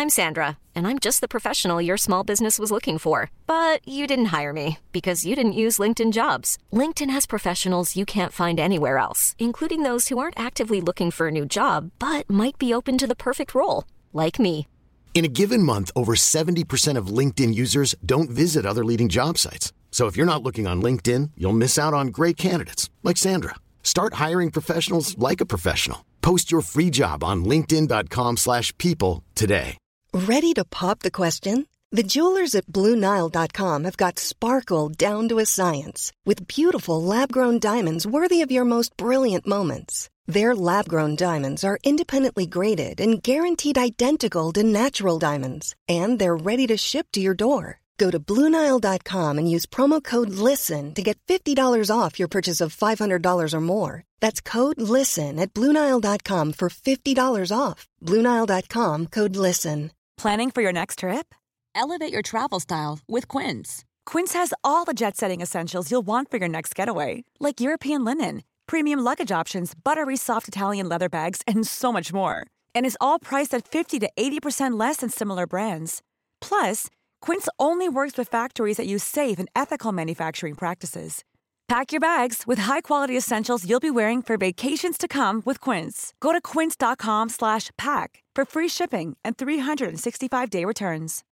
I'm Sandra, and I'm just the professional your small business was looking for. But you didn't hire me because you didn't use LinkedIn Jobs. LinkedIn has professionals you can't find anywhere else, including those who aren't actively looking for a new job, but might be open to the perfect role, like me. In a given month, over 70% of LinkedIn users don't visit other leading job sites. So if you're not looking on LinkedIn, you'll miss out on great candidates like Sandra. Start hiring professionals like a professional. Post your free job on linkedin.com/people today. Ready to pop the question? The jewelers at BlueNile.com have got sparkle down to a science with beautiful lab-grown diamonds worthy of your most brilliant moments. Their lab-grown diamonds are independently graded and guaranteed identical to natural diamonds. And they're ready to ship to your door. Go to BlueNile.com and use promo code LISTEN to get $50 off your purchase of $500 or more. That's code LISTEN at BlueNile.com for $50 off. BlueNile.com, code LISTEN. Planning for your next trip? Elevate your travel style with Quince. Quince has all the jet-setting essentials you'll want for your next getaway, like European linen, premium luggage options, buttery soft Italian leather bags, and so much more. And is all priced at 50 to 80% less than similar brands. Plus, Quince only works with factories that use safe and ethical manufacturing practices. Pack your bags with high-quality essentials you'll be wearing for vacations to come with Quince. Go to quince.com/pack for free shipping and 365-day returns.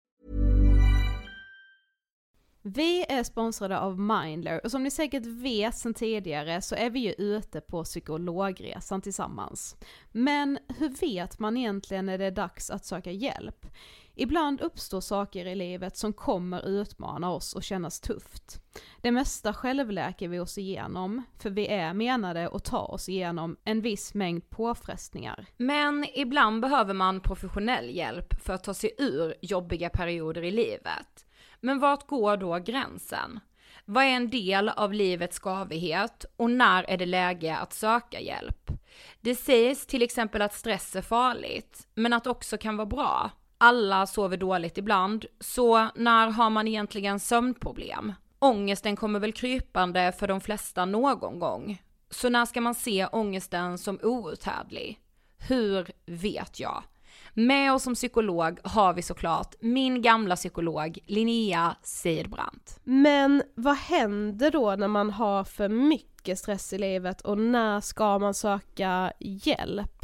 Vi är sponsrade av Mindler, och som ni säkert vet sedan tidigare så är vi ju ute på psykologresan tillsammans. Men hur vet man egentligen när det är dags att söka hjälp? Ibland uppstår saker i livet som kommer utmana oss och kännas tufft. Det mesta självläker vi oss igenom, för vi är menade att ta oss igenom en viss mängd påfrestningar. Men ibland behöver man professionell hjälp för att ta sig ur jobbiga perioder i livet. Men vart går då gränsen? Vad är en del av livets skavighet och när är det läge att söka hjälp? Det sägs till exempel att stress är farligt, men att också kan vara bra. Alla sover dåligt ibland, så när har man egentligen sömnproblem? Ångesten kommer väl krypande för de flesta någon gång. Så när ska man se ångesten som outhärdlig? Hur vet jag? Med oss som psykolog har vi såklart min gamla psykolog Linnea Seidbrant. Men vad händer då när man har för mycket stress i livet, och när ska man söka hjälp?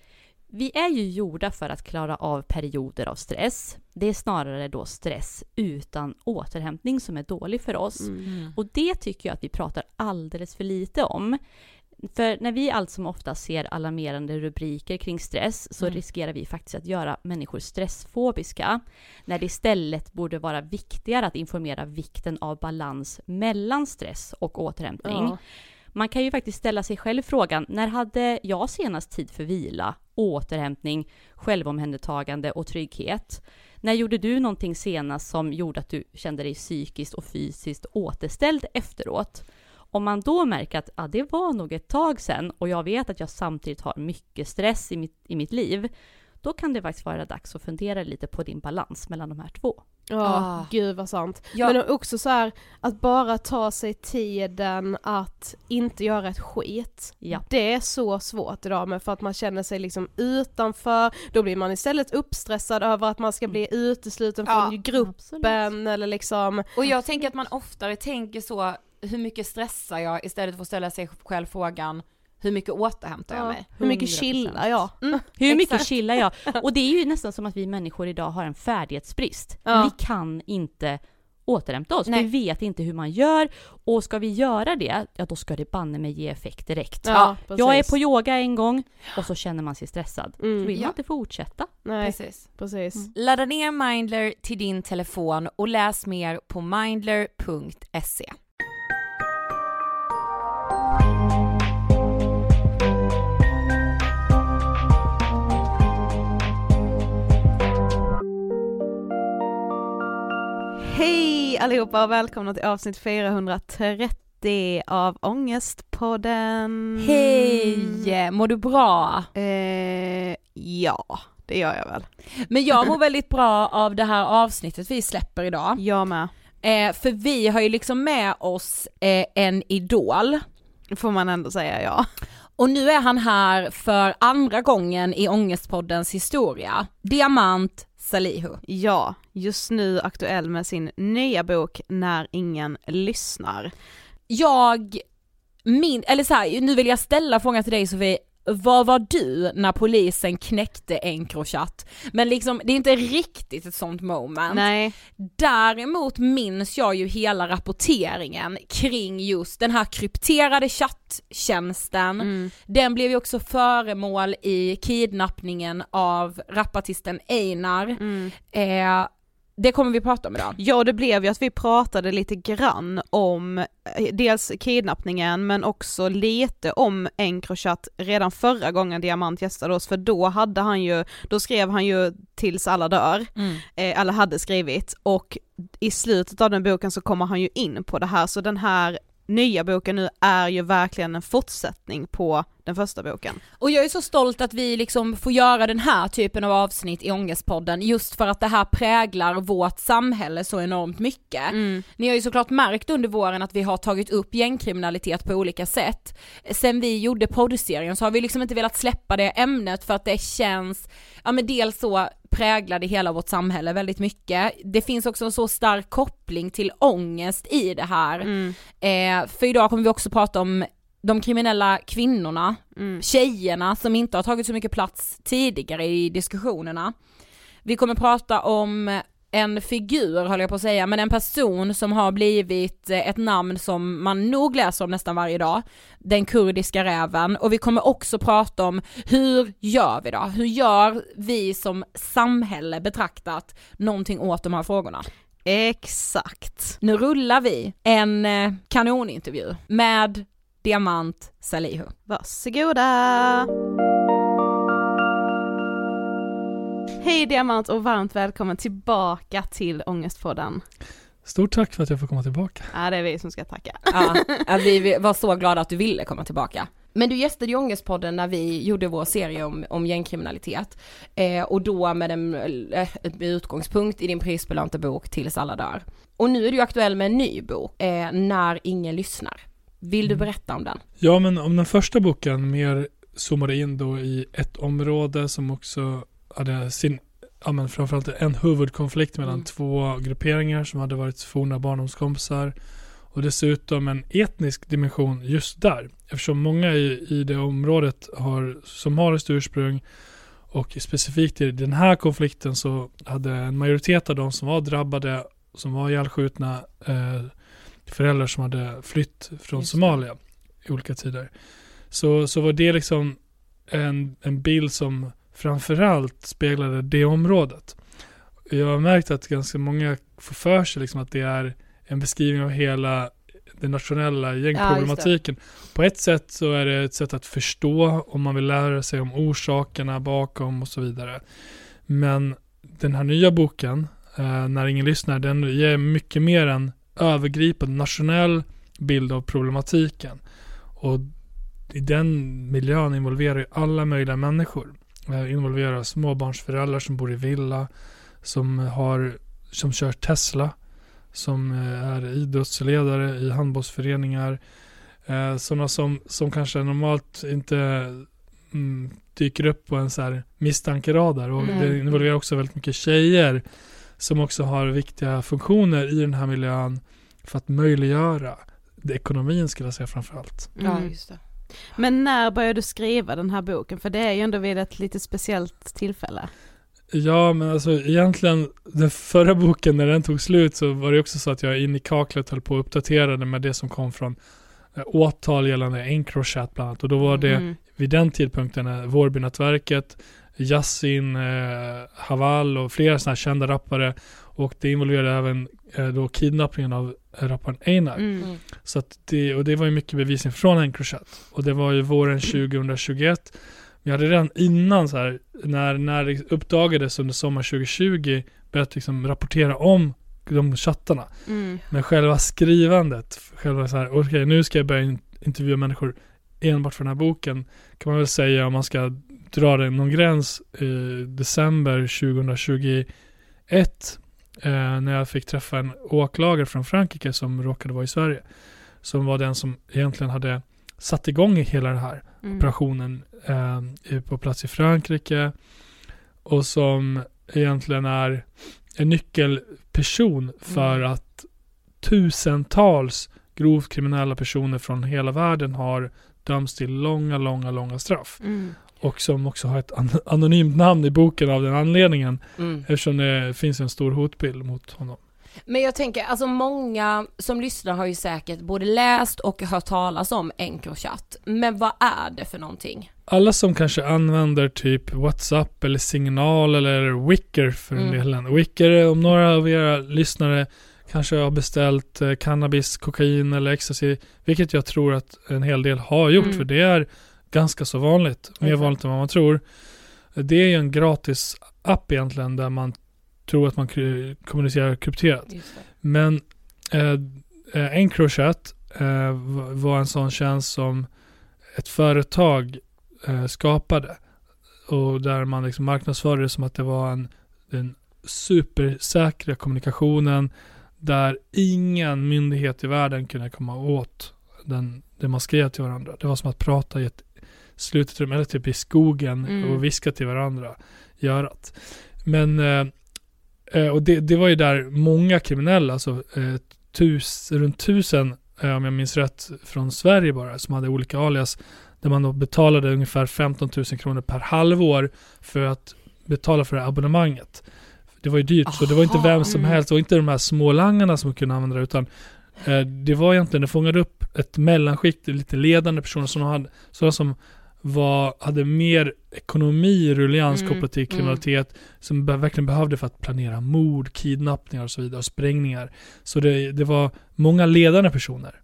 Vi är ju gjorda för att klara av perioder av stress. Det är snarare då stress utan återhämtning som är dålig för oss. Och det tycker jag att vi pratar alldeles för lite om. För när vi allt som ofta ser alarmerande rubriker kring stress så riskerar vi faktiskt att göra människor stressfobiska. När det istället borde vara viktigare att informera vikten av balans mellan stress och återhämtning. Ja. Man kan ju faktiskt ställa sig själv frågan, när hade jag senast tid för vila, återhämtning, självomhändertagande och trygghet? När gjorde du någonting senast som gjorde att du kände dig psykiskt och fysiskt återställd efteråt? Om man då märker att det var nog ett tag sedan och jag vet att jag samtidigt har mycket stress i mitt liv, då kan det faktiskt vara dags att fundera lite på din balans mellan de här två. Ja, gud vad sant. Ja. Men också så här, att bara ta sig tiden att inte göra ett skit. Ja. Det är så svårt idag, men för att man känner sig liksom utanför, då blir man istället uppstressad över att man ska bli utesluten från gruppen. Absolut. Eller liksom. Och jag tänker att man oftare tänker så, hur mycket stressar jag, istället för att ställa sig själv frågan, hur mycket återhämtar jag mig? Hur mycket chillar jag? Hur mycket chillar jag? Och det är ju nästan som att vi människor idag har en färdighetsbrist. Vi kan inte återhämta oss. Vi vet inte hur man gör. Och ska vi göra det, då ska det banne mig ge effekt direkt. Ja, jag är på yoga en gång och så känner man sig stressad. Så vill man inte fortsätta. Nej, precis. Ladda ner Mindler till din telefon och läs mer på mindler.se. Hej allihopa och välkomna till avsnitt 430 av Ångestpodden. Hej, mår du bra? Ja, det gör jag väl. Men jag mår väldigt bra av det här avsnittet vi släpper idag. Jag med. För vi har ju liksom med oss en idol. Får man ändå säga, ja. Och nu är han här för andra gången i Ångestpoddens historia. Diamant Salihu. Ja, just nu aktuell med sin nya bok När ingen lyssnar. Nu vill jag ställa frågan till dig, Sofie. Vad var du när polisen knäckte Encrochat? Men liksom, det är inte riktigt ett sånt moment. Nej. Däremot minns jag ju hela rapporteringen kring just den här krypterade chatttjänsten. Den blev ju också föremål i kidnappningen av rapartisten Einar. Det kommer vi prata om idag. Ja, det blev ju att vi pratade lite grann om dels kidnappningen men också lite om Encrochat redan förra gången Diamant gästade oss, för då skrev han ju Tills alla dör, eller hade skrivit, och i slutet av den boken så kommer han ju in på det här, så den här nya boken nu är ju verkligen en fortsättning på den första boken. Och jag är så stolt att vi liksom får göra den här typen av avsnitt i Ångestpodden, just för att det här präglar vårt samhälle så enormt mycket. Ni har ju såklart märkt under våren att vi har tagit upp gängkriminalitet på olika sätt. Sen vi gjorde poddserien så har vi liksom inte velat släppa det ämnet, för att det känns, dels så präglar det hela vårt samhälle väldigt mycket. Det finns också en så stark koppling till ångest i det här. För idag kommer vi också prata om de kriminella kvinnorna, tjejerna som inte har tagit så mycket plats tidigare i diskussionerna. Vi kommer prata om en figur, höll jag på att säga, men en person som har blivit ett namn som man nog läser om nästan varje dag, den kurdiska räven. Och vi kommer också prata om hur gör vi då? Hur gör vi som samhälle betraktat någonting åt de här frågorna? Exakt. Nu rullar vi en kanonintervju med Diamant Salihu. Varsågoda! Hej Diamant och varmt välkommen tillbaka till Ångestpodden. Stort tack för att jag får komma tillbaka. Ja, det är vi som ska tacka. Ja, vi var så glada att du ville komma tillbaka. Men du gästade i Ångestpodden när vi gjorde vår serie om gängkriminalitet. Och då med utgångspunkt i din prisbelönta bok Tills alla dör. Och nu är du aktuell med en ny bok, När ingen lyssnar. Vill du berätta om den? Ja, men om den första boken mer zoomade in då i ett område som också hade framförallt en huvudkonflikt mellan två grupperingar som hade varit forna barndomskompisar, och dessutom en etnisk dimension just där, eftersom många i det området som har ett ursprung, och specifikt i den här konflikten så hade en majoritet av de som var drabbade, som var ihjälskjutna, föräldrar som hade flytt från Somalia i olika tider. Så var det liksom en bild som framförallt speglade det området. Jag har märkt att ganska många får för sig liksom att det är en beskrivning av hela den nationella gängproblematiken. På ett sätt så är det ett sätt att förstå om man vill lära sig om orsakerna bakom och så vidare. Men den här nya boken, När ingen lyssnar, den ger mycket mer en övergripande nationell bild av problematiken. Och i den miljön involverar ju alla möjliga människor. Involverar småbarnsföräldrar som bor i villa, som kör Tesla, som är idrottsledare i handbollsföreningar, sådana som kanske normalt inte dyker upp på en så här misstankeradar. Och det involverar också väldigt mycket tjejer som också har viktiga funktioner i den här miljön för att möjliggöra ekonomin, skulle jag säga framförallt. Ja, just det. Men när började du skriva den här boken? För det är ju ändå vid ett lite speciellt tillfälle. Ja, men alltså egentligen den förra boken, när den tog slut, så var det också så att jag in i kaklet höll på att uppdatera det med det som kom från åtal gällande Encrochat bland annat. Och då var det vid den tidpunkten Vårbynätverket, Yasin, Haval och flera sådana här kända rappare, och det involverade även då kidnappningen av rapparen Einar. Så att det var ju mycket bevisning från Encrochat, och det var ju våren 2021. Jag hade redan innan så här, när det uppdagades under sommar 2020, börjat liksom rapportera om de chattarna. Men själva skrivandet, själva så här, okej, nu ska jag börja intervjua människor enbart för den här boken, kan man väl säga, om man ska dra det någon gräns, december 2021, när jag fick träffa en åklagare från Frankrike som råkade vara i Sverige, som var den som egentligen hade satt igång i hela den här operationen på plats i Frankrike, och som egentligen är en nyckelperson för att tusentals grovt kriminella personer från hela världen har dömts till långa straff. Och som också har ett anonymt namn i boken av den anledningen, eftersom det finns en stor hotbild mot honom. Men jag tänker, alltså många som lyssnar har ju säkert både läst och hört talas om Encrochat. Men vad är det för någonting? Alla som kanske använder typ WhatsApp eller Signal eller Wicker för en del. Wicker, om några av era lyssnare kanske har beställt cannabis, kokain eller ecstasy, vilket jag tror att en hel del har gjort, för det är ganska så vanligt, mer vanligt än vad man tror. Det är ju en gratis app egentligen där man tror att man kommunicerar krypterat. Men Encrochat var en sån tjänst som ett företag skapade, och där man liksom marknadsförde det som att det var den supersäkra kommunikationen där ingen myndighet i världen kunde komma åt det man skrev till varandra. Det var som att prata i ett slutet rum eller typ i skogen och viska till varandra i örat. Men och det var ju där många kriminella, alltså runt 1000 om jag minns rätt från Sverige bara, som hade olika alias, där man då betalade ungefär 15 000 kronor per halvår för att betala för det här abonnemanget. Det var ju dyrt, så det var inte vem som helst, och inte de här smålangarna som kunde använda det, utan det var egentligen, det fångade upp ett mellanskikt, lite ledande personer som hade mer ekonomi, ruljans kopplat till kriminalitet, som verkligen behövde för att planera mord, kidnappningar och så vidare, och sprängningar. Så det var många ledande personer.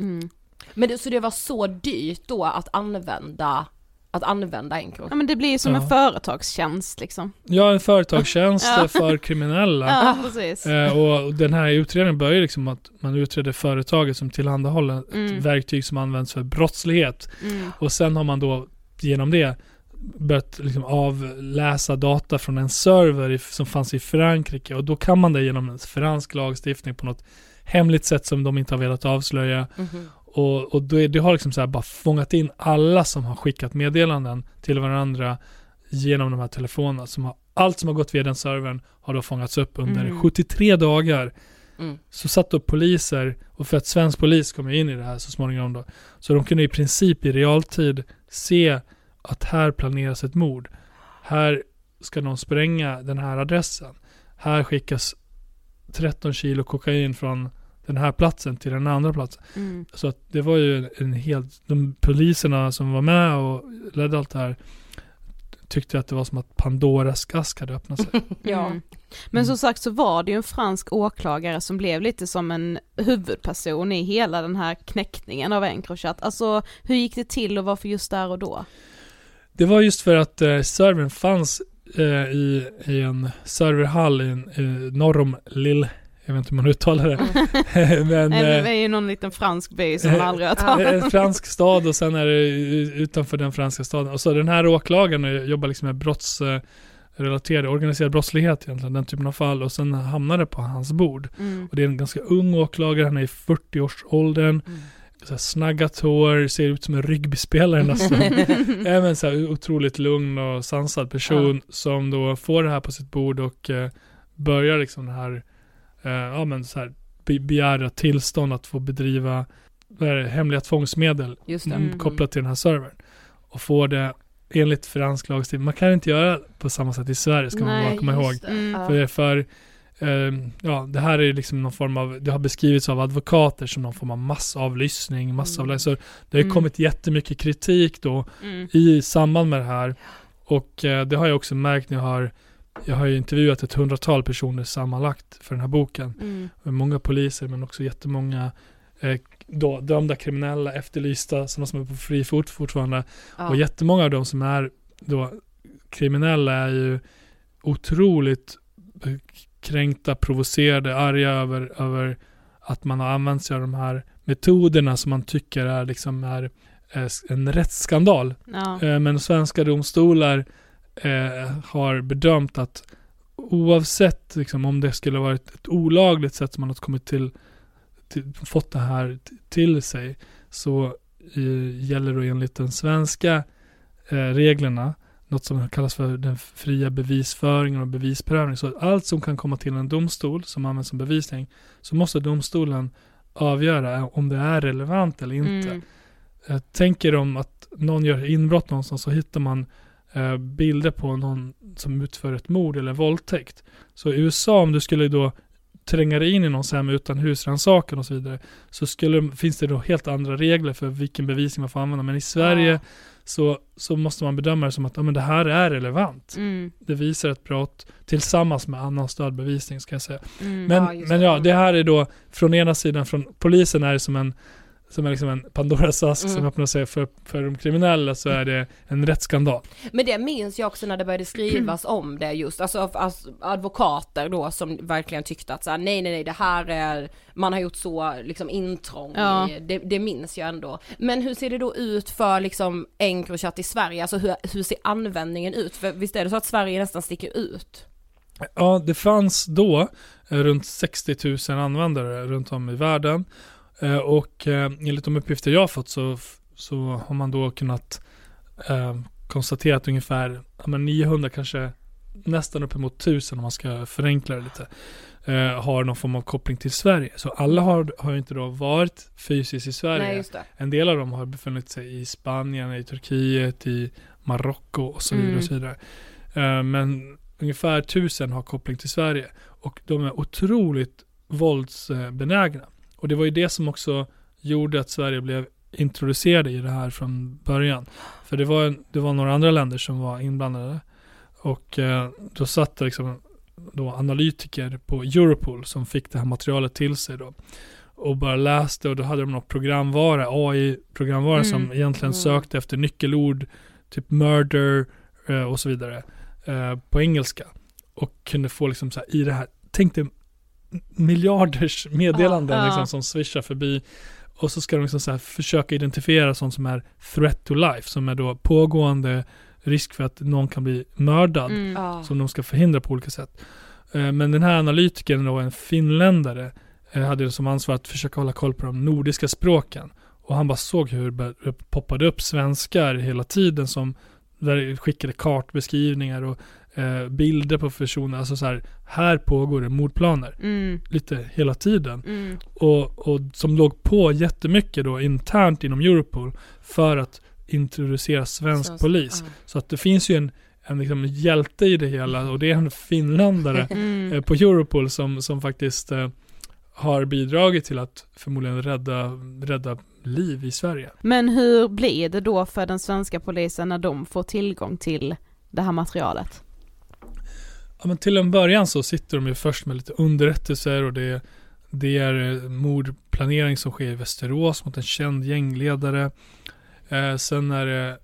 Men så det var så dyrt då att använda Encrochat? Ja, men det blir ju som en företagstjänst liksom. Ja, en företagstjänst för kriminella. Ja, precis. Och den här utredningen börjar liksom att man utreder företaget som tillhandahåller ett verktyg som används för brottslighet. Och sen har man då genom det börjat liksom avläsa data från en server som fanns i Frankrike, och då kan man det genom en fransk lagstiftning på något hemligt sätt som de inte har velat avslöja. Och det har liksom så här bara fångat in alla som har skickat meddelanden till varandra genom de här telefonerna. Allt som har gått via den servern har då fångats upp under 73 dagar. Så satt upp poliser, och för att svensk polis kommer in i det här så småningom då, så de kunde i princip i realtid se att här planeras ett mord. Här ska någon spränga den här adressen. Här skickas 13 kilo kokain från den här platsen till den andra platsen. Så att det var ju de poliserna som var med och ledde allt det här tyckte att det var som att Pandoras ask hade öppnat sig. Men som sagt så var det ju en fransk åklagare som blev lite som en huvudperson i hela den här knäckningen av Encrochat. Alltså hur gick det till och varför just där och då? Det var just för att servern fanns i en serverhall norr om Lille. Jag vet inte hur man uttalar det. Men, det är ju någon liten fransk by som man aldrig har talat. En fransk stad, och sen är det utanför den franska staden. Och så den här åklagaren jobbar liksom med brottsrelaterad, organiserad brottslighet egentligen, den typen av fall. Och sen hamnar det på hans bord. Och det är en ganska ung åklagare, han är i 40-årsåldern. Så här snaggat hår, ser ut som en rugbyspelare nästan. Även så här otroligt lugn och sansad person som då får det här på sitt bord och börjar liksom det här så här begära tillstånd att få bedriva hemliga tvångsmedel kopplat till den här servern, och får det enligt fransk lagstiftning. Man kan inte göra på samma sätt i Sverige, ska man bara komma ihåg. Det här är liksom någon form av, det har beskrivits av advokater som någon form av massavlyssning, så det har kommit jättemycket kritik då i samband med det här, och det har jag också märkt när jag har ju intervjuat ett 100-tal personer sammanlagt för den här boken. Många poliser, men också jättemånga dömda kriminella, efterlysta, sådana som är på fri fot fortfarande. Och jättemånga av dem som är då kriminella är ju otroligt kränkta, provocerade, arga över att man har använt sig av de här metoderna som man tycker är en rättsskandal. Men svenska domstolar har bedömt att oavsett liksom, om det skulle vara ett olagligt sätt som man har kommit fått det här till sig, så gäller då enligt den svenska reglerna något som kallas för den fria bevisföringen och bevisprövning. Så allt som kan komma till en domstol som används som bevisning, så måste domstolen avgöra om det är relevant eller inte. Jag tänker om att någon gör inbrott någonstans, så hittar man bilder på någon som utför ett mord eller våldtäkt. Så i USA, om du skulle då tränga dig in i någon hem utan husrannsakan och så vidare, så finns det då helt andra regler för vilken bevisning man får använda. Men i Sverige så måste man bedöma det som att men det här är relevant. Det visar ett brott tillsammans med annan stödbevisning, ska jag säga. Men det här är då från ena sidan, från polisen är det som är liksom en Pandoras ask som öppnar sig för de kriminella, så är det en rättsskandal. Men det minns jag också när det började skrivas om det just, alltså advokater då som verkligen tyckte att så här, nej, det här är, man har gjort så liksom intrång i, det minns jag ändå. Men hur ser det då ut för liksom Encrochat i Sverige? Alltså hur ser användningen ut? För visst är det så att Sverige nästan sticker ut? Ja, det fanns då runt 60 000 användare runt om i världen. Och enligt de uppgifter jag har fått så har man då kunnat konstatera att ungefär 900, kanske nästan uppemot 1000 om man ska förenkla det lite, har någon form av koppling till Sverige. Så alla har inte då varit fysiskt i Sverige. Nej, just det. En del av dem har befunnit sig i Spanien, i Turkiet, i Marocko och så vidare och så vidare. Men ungefär 1000 har koppling till Sverige, och de är otroligt våldsbenägna. Och det var ju det som också gjorde att Sverige blev introducerade i det här från början. För det var några andra länder som var inblandade. Och då satt det liksom då analytiker på Europol som fick det här materialet till sig då. Och bara läste, och då hade de något programvara, AI-programvara som egentligen sökte efter nyckelord, typ murder och så vidare på engelska. Och kunde få liksom så här, i det här, tänkte miljarders meddelanden liksom, som swishar förbi, och så ska de liksom så här försöka identifiera sånt som är threat to life, som är då pågående risk för att någon kan bli mördad, som de ska förhindra på olika sätt. Men den här analytikern då, en finländare, hade det som ansvar att försöka hålla koll på de nordiska språken, och han bara såg hur det poppade upp svenskar hela tiden som där skickade kartbeskrivningar och bilder på personer, alltså så här pågår det mordplaner lite hela tiden, och som låg på jättemycket då internt inom Europol för att introducera svensk polis. Så att det finns ju en liksom hjälte i det hela, och det är en finländare på Europol som faktiskt har bidragit till att förmodligen rädda liv i Sverige. Men hur blir det då för den svenska polisen när de får tillgång till det här materialet? Ja, men till en början så sitter de ju först med lite underrättelser, och det är mordplanering som sker i Västerås mot en känd gängledare. Sen är det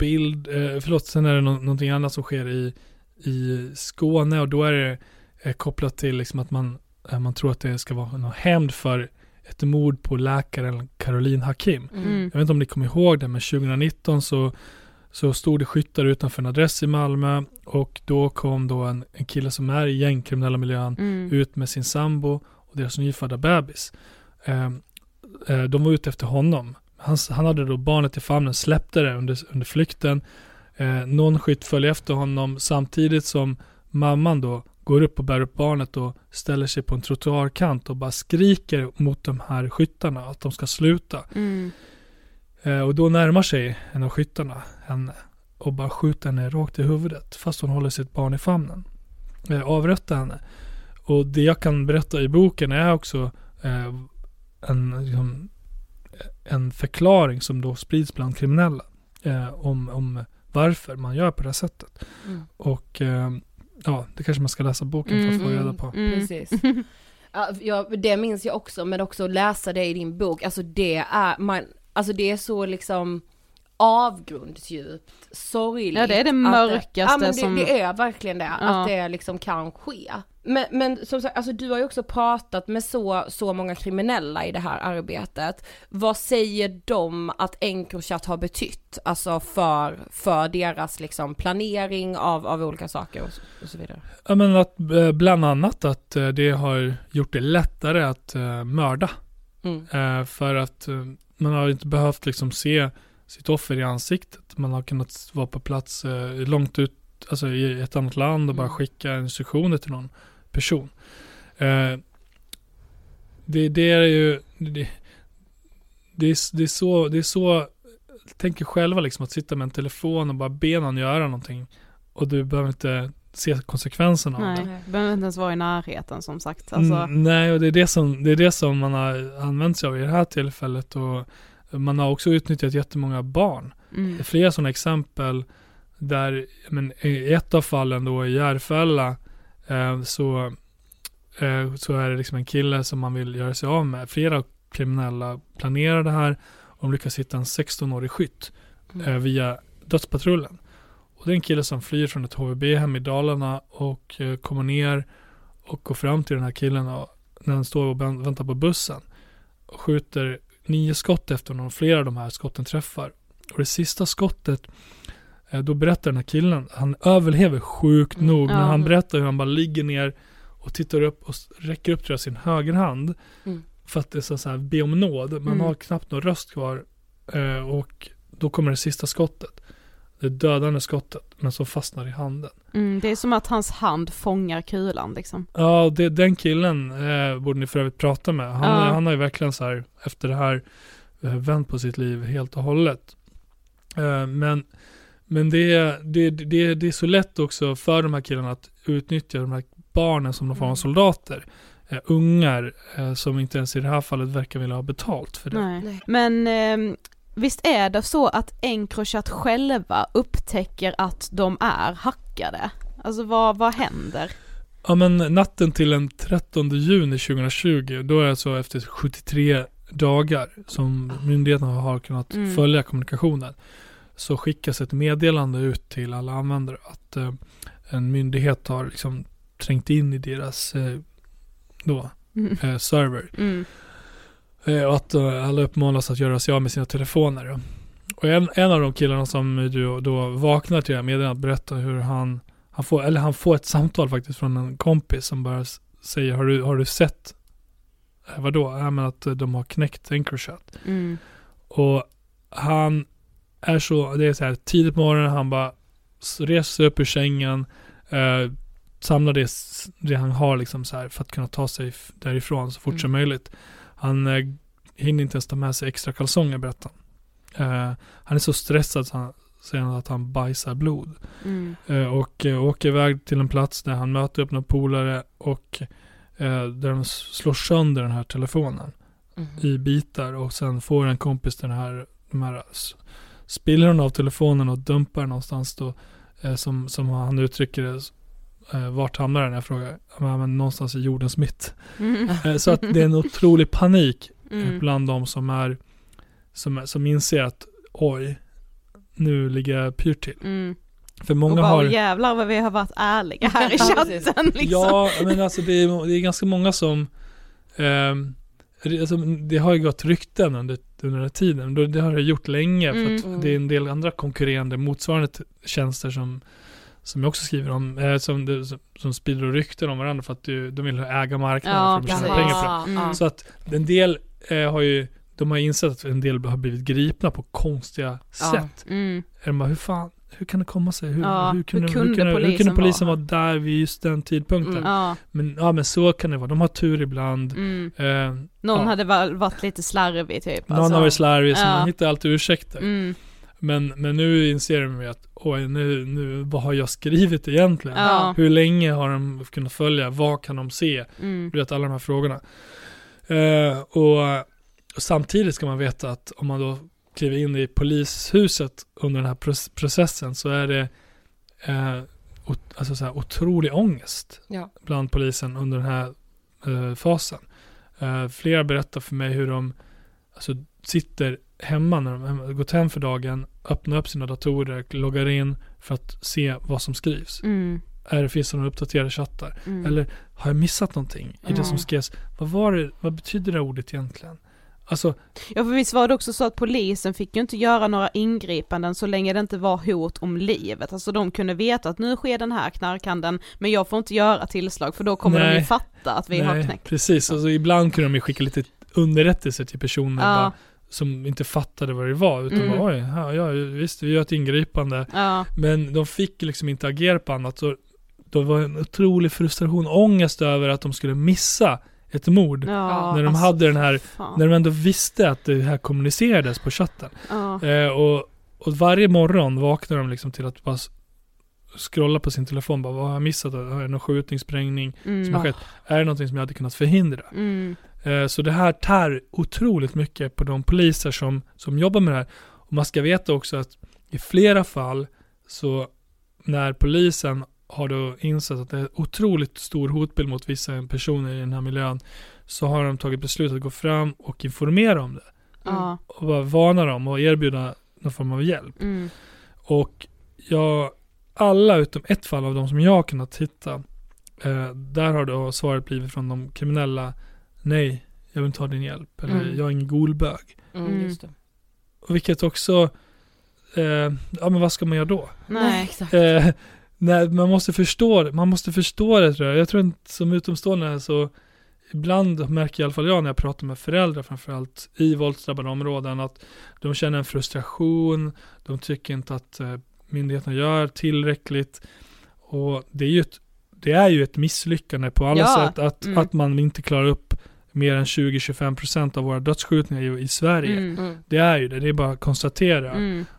sen är det någonting annat som sker i Skåne, och då är det kopplat till liksom att man tror att det ska vara någon hämnd för ett mord på läkaren Caroline Hakim. Jag vet inte om ni kommer ihåg det, men 2019 så stod det skyttar utanför en adress i Malmö, och då kom då en kille som är i gängkriminella miljön ut med sin sambo och deras nyfödda bebis. De var ute efter honom. Han hade då barnet i famnen, släppte det under flykten. Någon skytt följer efter honom samtidigt som mamman då går upp och bär upp barnet och ställer sig på en trottoarkant och bara skriker mot de här skyttarna att de ska sluta. Och då närmar sig en av skyttarna henne och bara skjuter henne rakt i huvudet fast hon håller sitt barn i famnen. Avrättar henne. Och det jag kan berätta i boken är också en förklaring som då sprids bland kriminella om varför man gör på det här sättet. Och det kanske man ska läsa boken för att få reda på. Precis. Ja, det minns jag också, men också läsa det i din bok. Alltså det är så liksom avgrundsdjupt, sorgligt. Ja, det är det mörkaste det är verkligen det, att det liksom kan ske. Men som sagt, alltså du har ju också pratat med så många kriminella i det här arbetet. Vad säger de att Encrochat har betytt, alltså för deras liksom planering av olika saker och så vidare? Ja, men att bland annat att det har gjort det lättare att mörda. För att man har inte behövt liksom se sitt offer i ansiktet. Man har kunnat vara på plats långt ut, alltså i ett annat land och bara skicka instruktioner till någon person. Det är ju det är så tänker själva liksom, att sitta med en telefon och bara be någon göra någonting och du behöver inte se konsekvenserna av det. Nej, behöver inte ens vara i närheten som sagt. Alltså. Nej, och det är det som man har använt sig av i det här tillfället, och man har också utnyttjat jättemånga barn. Det är flera sådana exempel där, men i ett av fallen då i Järfälla så är det liksom en kille som man vill göra sig av med. Flera kriminella planerar det här och de lyckas hitta en 16-årig skytt via dödspatrullen. Och det är en kille som flyr från ett HVB-hem i Dalarna och kommer ner och går fram till den här killen och, när han står och väntar på bussen, och skjuter 9 skott efter honom, och flera av de här skotten träffar. Och det sista skottet, då berättar den här killen, han överlever sjukt nog, men han berättar hur han bara ligger ner och tittar upp och räcker upp till sin högerhand för att det är så här, be om nåd. Man har knappt någon röst kvar, och då kommer det sista skottet. Det dödande skottet, men som fastnar i handen. Det är som att hans hand fångar kulan liksom. Ja, den killen borde ni för övrigt prata med. Han har ju verkligen så här, efter det här vänt på sitt liv helt och hållet. Men det är så lätt också för de här killarna att utnyttja de här barnen som de får av soldater. Ungar som inte ens i det här fallet verkar vilja ha betalt för det. Nej. Men visst är det så att Encrochat själva upptäcker att de är hackade? Alltså vad händer? Ja, men natten till den 13 juni 2020, då är det så efter 73 dagar som myndigheterna har kunnat följa kommunikationen, så skickas ett meddelande ut till alla användare att en myndighet har liksom trängt in i deras server. Och att alla uppmanas att göra sig av med sina telefoner. Och en av de killarna som då vaknar till det här meddelandet berättar hur han får ett samtal faktiskt från en kompis som bara säger, har du sett vadå? Men att de har knäckt Encrochat. Och han är så, det är så här tidigt på morgonen, han bara reser upp ur sängen, samlar det han har liksom så här för att kunna ta sig därifrån så fort som möjligt. Han hinner inte ens ta med sig extra kalsonger, berättar han är så stressad så han säger att han bajsar blod. Och åker iväg till en plats där han möter upp några polare och där de slår sönder den här telefonen i bitar, och sen får en kompis de här spillrorna av telefonen och dumpar någonstans då, som han uttrycker det, vart hamnar den? Jag frågar, men någonstans i jordens mitt. Så att det är en otrolig panik bland de som inser att oj, nu ligger jag pyrt till. För många har jävlar vad vi har varit ärliga här i chatten liksom. Ja, men alltså det är ganska många som alltså, det har ju gått rykten under den här tiden. Det har det gjort länge för att det är en del andra konkurrerande motsvarande tjänster som jag också skriver om, som sprider rykten om varandra för att de vill äga marknaden för att tjäna pengar på det. Så att en del de har insett att en del har blivit gripna på konstiga sätt. Hur kan det komma sig? Hur kunde polisen vara där vid just den tidpunkten? Men så kan det vara. De har tur ibland. Någon hade varit lite slarvig typ. Någon har varit slarvig, så man hittar alltid ursäkter. Men nu inser de att nu vad har jag skrivit egentligen? Hur länge har de kunnat följa? Vad kan de se? Vet alla de här frågorna. Och samtidigt ska man veta att om man då kliver in i polishuset under den här processen, så är det alltså så här otrolig ångest bland polisen under den här fasen. Flera berättar för mig hur de alltså sitter hemma när de har gått hem för dagen, öppnar upp sina datorer, loggar in för att se vad som skrivs. Finns det några uppdaterade chattar? Eller har jag missat någonting i det som skrevs? Vad betyder det ordet egentligen? Alltså, för visst var det också så att polisen fick ju inte göra några ingripanden så länge det inte var hot om livet. Alltså de kunde veta att nu sker den här knarkhandeln, men jag får inte göra tillslag för då kommer de ju fatta att vi har knäckt. Precis, alltså, ibland kunde de ju skicka lite underrättelser till personer bara, som inte fattade vad det var utan bara, ja, visst, vi gör ett ingripande. Men de fick liksom inte agera på annat. Så det var en otrolig frustration, ångest över att de skulle missa ett mord när de hade den här, när de ändå visste att det här kommunicerades på chatten. Och varje morgon vaknar de liksom till att bara scrolla på sin telefon, bara, vad har jag missat? Har jag någon skjutningssprängning som har skett? Är det någonting som jag hade kunnat förhindra? Så det här tär otroligt mycket på de poliser som jobbar med det här. Och man ska veta också att i flera fall så när polisen har då insett att det är otroligt stor hotbild mot vissa personer i den här miljön, så har de tagit beslut att gå fram och informera om det. Och bara varna dem och erbjuda någon form av hjälp. Och alla utom ett fall av de som jag har kunnat hitta, där har då svaret blivit från de kriminella: nej, jag vill inte ha din hjälp. Eller jag är ingen golbög. Just det. Och vilket också men vad ska man göra då? Nej, exakt. Nej, man måste förstå det, tror jag. Jag tror inte som utomstående så ibland märker i alla fall jag när jag pratar med föräldrar framförallt i våldsdrabbade områden att de känner en frustration, de tycker inte att myndigheterna gör tillräckligt, och det är ju ett misslyckande på alla sätt att man inte klarar upp mer än 20-25% av våra dödsskjutningar i Sverige. Det är ju det är bara att konstatera.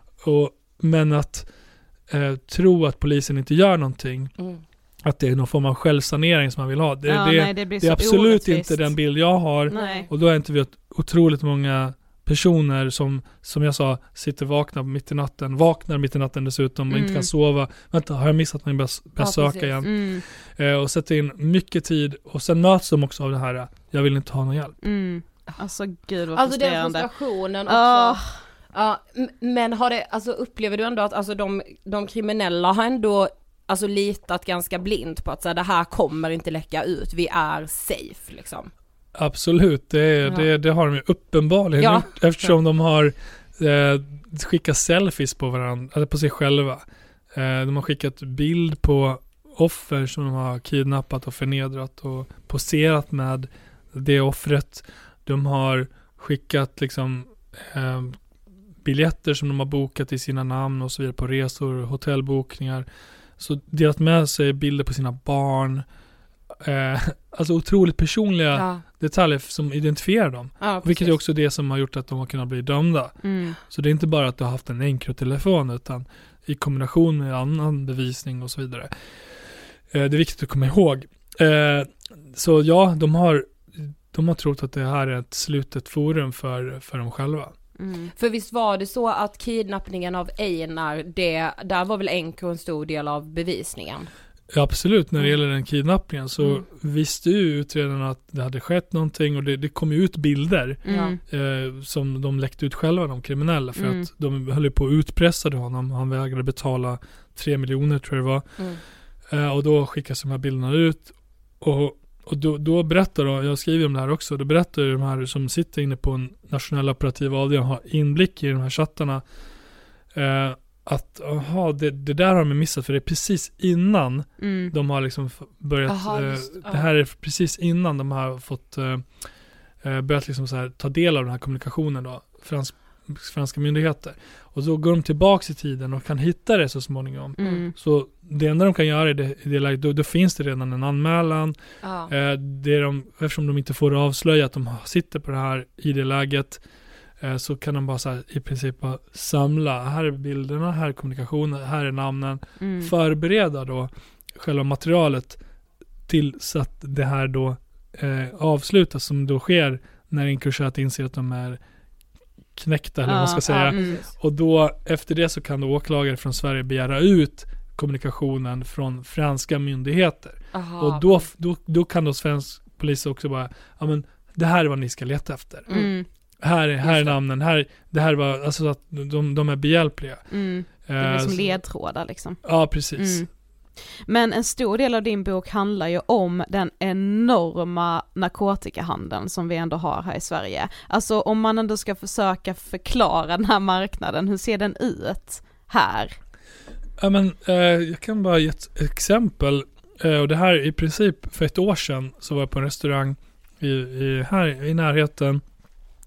Men att tro att polisen inte gör någonting, att det är någon form av självsanering som man vill ha, det är absolut inte den bild jag har. Och då är inte vi otroligt många personer som jag sa vaknar mitt i natten dessutom och inte kan sova. Vänta, har jag missat någon? Börja söka igen. Och sätta in mycket tid, och sen möts de också av det här: jag vill inte ha någon hjälp. Alltså gud vad alltså frustrerande. Den frustrationen också. Ja, men upplever du ändå att de kriminella har ändå litat ganska blint på att det här kommer inte läcka ut, vi är safe liksom? Absolut, det har de ju uppenbarligen gjort, eftersom de har skickat selfies på varandra, eller på sig själva. De har skickat bild på offer som de har kidnappat och förnedrat och poserat med det offret. De har skickat liksom biljetter som de har bokat i sina namn och så vidare på resor, hotellbokningar. Så delat med sig bilder på sina barn. Alltså otroligt personliga detaljer som identifierar dem. Vilket är också det som har gjort att de har kunnat bli dömda. Så det är inte bara att du har haft en enkrotelefon, utan i kombination med annan bevisning och så vidare. Det är viktigt att komma ihåg. Så ja, de har trott att det här är ett slutet forum för dem själva. För visst var det så att kidnappningen av Einar, där var väl Encro en stor del av bevisningen? Ja, absolut, när det gäller den kidnappningen så visste ju utredarna att det hade skett någonting, och det kom ut bilder som de läckte ut själva, de kriminella, för att de höll på att utpressade honom. Han vägrade betala 3 miljoner tror jag det var. Och då skickas de här bilderna ut, och då berättar jag skriver om det här också, då berättar de här som sitter inne på en nationell operativ avdelning har inblick i de här chattarna att det där har de missat, för det är precis innan de har liksom börjat det här är precis innan de har fått börjat liksom så här, ta del av den här kommunikationen då, franska myndigheter, och så går de tillbaka i tiden och kan hitta det så småningom. Så det enda de kan göra i det läget, då finns det redan en anmälan. Eftersom de inte får avslöja att de sitter på det här i det läget, så kan de bara så här, i princip bara samla, här är bilderna, här är kommunikationen, här är namnen, förbereda då själva materialet till så att det här då avslutas, som då sker när Encrochat inser att de är knäckta, eller vad man ska säga. Och då efter det så kan då åklagare från Sverige begära ut kommunikationen från franska myndigheter. Och då kan då svensk polis också bara, ja men det här är vad ni ska leta efter. Här är namnen, det här var, alltså att de är behjälpliga. Det är som ledtrådar liksom. Ja, precis. Men en stor del av din bok handlar ju om den enorma narkotikahandeln som vi ändå har här i Sverige. Alltså om man ändå ska försöka förklara den här marknaden, hur ser den ut här? Ja, men jag kan bara ge ett exempel. Och det här i princip för ett år sedan så var jag på en restaurang här i närheten.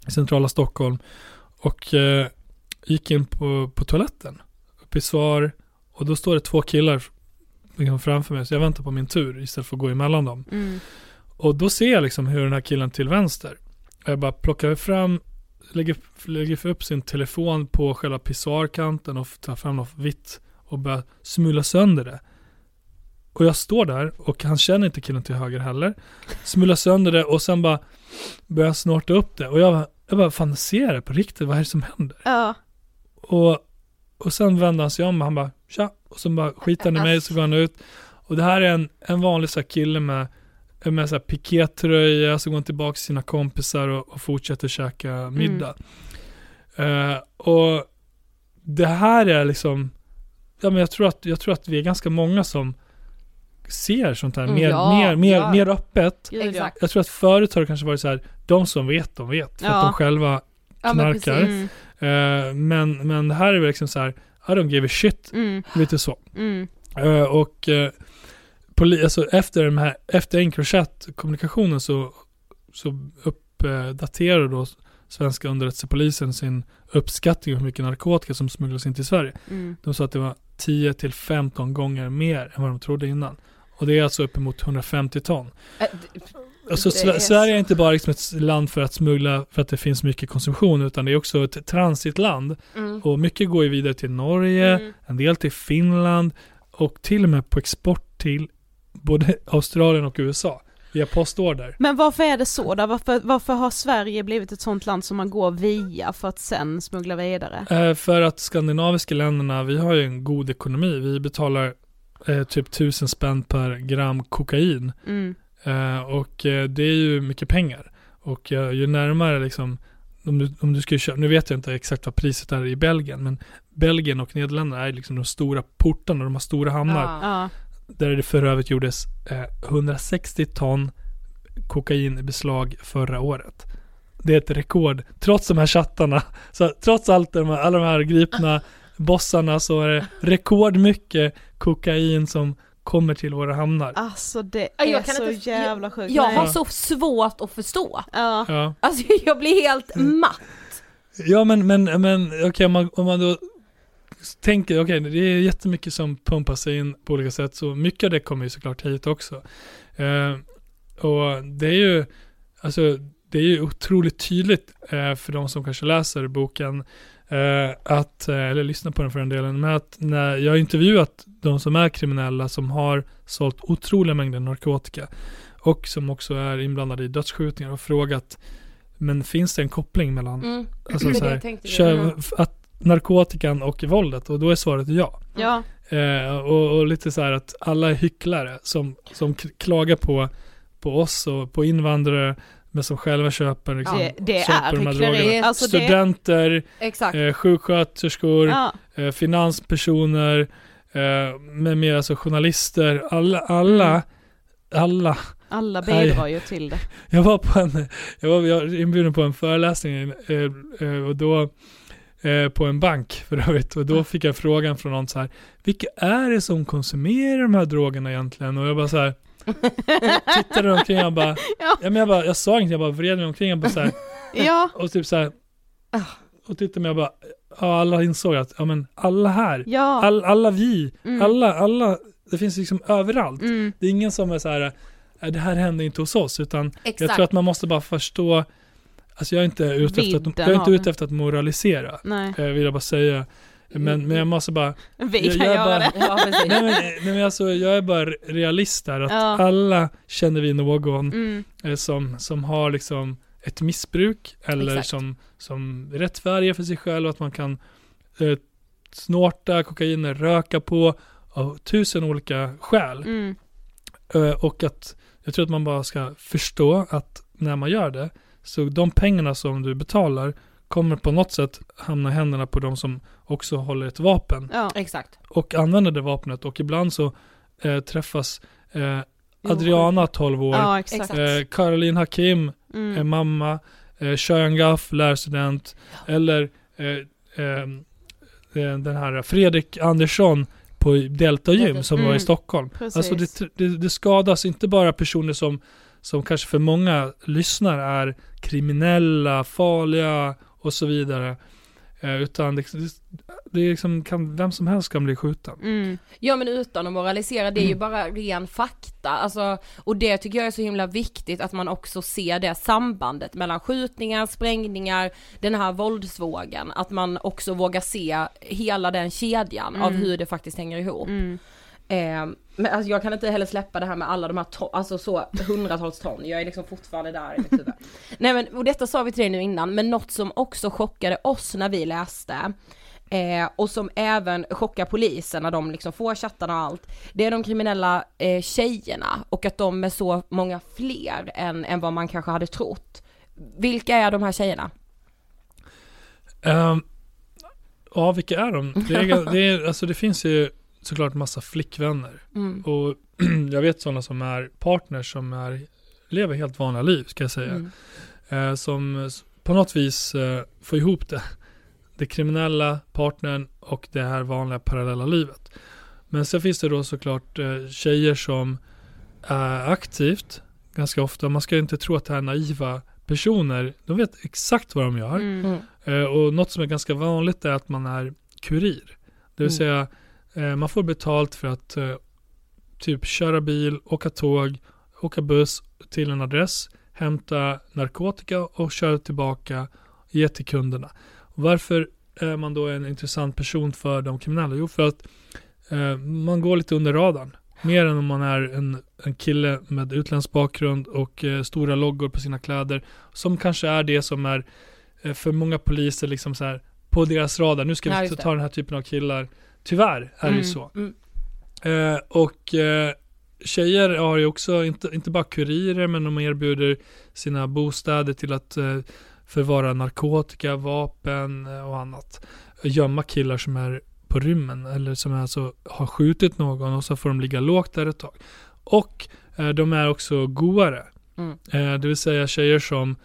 i centrala Stockholm och gick in på toaletten upp i Svar, och då står det 2 killar framför mig, så jag väntar på min tur istället för att gå emellan dem. Och då ser jag liksom hur den här killen till vänster, jag bara plockar fram, lägger upp sin telefon på själva pissoarkanten och tar fram något vitt och börjar smula sönder det. Och jag står där och han känner inte killen till höger heller. Smular sönder det och sen bara börjar snorta upp det. Och jag bara fantiserar på riktigt, vad är det som händer? Ja. Och sen vänder han sig om och han bara tja. Och sen bara skitar han i mig, så går han ut. Och det här är en vanlig så här kille med så här pikétröja, så går han tillbaka till sina kompisar och fortsätter käka middag. Och det här är liksom, ja, men jag tror att vi är ganska många som ser sånt här mer öppet. Exakt. Jag tror att förut har det kanske varit så här, de som vet, de vet. För att de själva knarkar. Men det här är liksom så här, I don't give a shit. Lite så. Och alltså efter Encrochat-kommunikationen så uppdaterar då svenska underrättelsepolisen sin uppskattning av hur mycket narkotika som smugglas in till Sverige. De sa att det var 10-15 gånger mer än vad de trodde innan. Och det är alltså uppemot 150 ton. Alltså Sverige är inte bara liksom ett land för att smuggla för att det finns mycket konsumtion, utan det är också ett transitland. Och mycket går ju vidare till Norge, en del till Finland och till och med på export till både Australien och USA via postorder. Men varför är det så då? Varför har Sverige blivit ett sånt land som man går via för att sen smuggla vidare? För att skandinaviska länderna, vi har ju en god ekonomi. Vi betalar typ 1000 spänn per gram kokain. Och det är ju mycket pengar. Och ju närmare liksom, om du ska köpa, nu vet jag inte exakt vad priset är i Belgien, men Belgien och Nederländerna är liksom de stora portarna, de har stora hamnar. Där det för övrigt gjordes 160 ton kokain i beslag förra året. Det är ett rekord. Trots de här chattarna, så trots allt alla de här gripna bossarna, så är det rekordmycket kokain som kommer till våra hamnar. Alltså det är så jävla sjukt. Jag har så svårt att förstå. Ja. Alltså jag blir helt matt. Ja, men okej, om man då tänker, okej, det är jättemycket som pumpas in på olika sätt, så mycket av det kommer ju såklart hit också. Och det är ju otroligt tydligt för de som kanske läser boken eller lyssnar på den för den delen, med att när jag har intervjuat de som är kriminella, som har sålt otroliga mängder narkotika och som också är inblandade i dödsskjutningar, och frågat, men finns det en koppling mellan alltså så här, att narkotikan och våldet? Och då är svaret ja. Och lite så här att alla är hycklare som klagar på oss och på invandrare, men som själva köper liksom, det är hyckleri. Alltså studenter, sjuksköterskor, finanspersoner, med mer, alltså journalister, alla bidrar ju till det. Jag var inbjuden på en föreläsning och då på en bank för övrigt, och då fick jag frågan från någon så här: vilka är det som konsumerar de här drogerna egentligen? Och jag bara så här tittade omkring, jag bara jag sa ingenting, jag bara vred mig omkring, jag bara så här, och typ så här, och tittade mig, jag bara, alla insåg att alla här, alla vi, alla, det finns liksom överallt. Det är ingen som är så här, det här händer inte hos oss, utan jag tror att man måste bara förstå. Alltså jag är inte ute efter att moralisera. Vill jag bara säga. Men jag måste bara... Vi kan göra det. Men alltså, jag är bara realist där. Att alla känner vi någon som har liksom ett missbruk. Eller som rättfärdigar för sig själv. Att man kan snorta kokain, röka på av 1000 olika skäl. Och att jag tror att man bara ska förstå att när man gör det, så de pengarna som du betalar kommer på något sätt hamna i händerna på de som också håller ett vapen. Exakt. Och använder det vapnet. Och ibland så träffas Adriana, 12 år. Caroline Hakim, mamma. Shayan Gaff, lärarstudent. Eller den här Fredrik Andersson på Delta Gym som var i Stockholm. Precis. Alltså det skadas inte bara personer som kanske för många lyssnare är kriminella, farliga och så vidare. Utan det är liksom, vem som helst kan bli skjuten. Ja, men utan att moralisera, det är ju bara ren fakta. Alltså, och det tycker jag är så himla viktigt, att man också ser det sambandet mellan skjutningar, sprängningar, den här våldsvågen. Att man också vågar se hela den kedjan av hur det faktiskt hänger ihop. Men alltså, jag kan inte heller släppa det här med alla de här alltså så hundratals ton. Jag är liksom fortfarande där i mitt huvud. Nej, men, och detta sa vi till dig nu innan, men något som också chockade oss när vi läste, och som även chockar polisen när de liksom får chattarna och allt, det är de kriminella tjejerna, och att de är så många fler än vad man kanske hade trott. Vilka är de här tjejerna? Ja, vilka är de? Alltså det finns ju såklart massa flickvänner. Och jag vet sådana som är partners som lever helt vanliga liv, ska jag säga. Som på något vis får ihop det kriminella, partnern och det här vanliga parallella livet. Men sen finns det då såklart tjejer som är aktivt ganska ofta. Man ska ju inte tro att det här är naiva personer. De vet exakt vad de gör. Och något som är ganska vanligt är att man är kurir. Det vill säga man får betalt för att typ köra bil, åka tåg, åka buss till en adress, hämta narkotika och köra tillbaka och ge till kunderna. Och varför är man då en intressant person för de kriminella? Jo, för att man går lite under radarn. Mer än om man är en kille med utländsk bakgrund och stora loggor på sina kläder, som kanske är det som är för många poliser liksom så här, på deras radar. Nu ska vi ta den här typen av killar. Tyvärr är det ju så. Och tjejer har ju också inte bara kurirer, men de erbjuder sina bostäder till att förvara narkotika, vapen och annat. Gömma killar som är på rymmen eller som alltså har skjutit någon, och så får de ligga lågt där ett tag. Och de är också goare. Det vill säga tjejer som...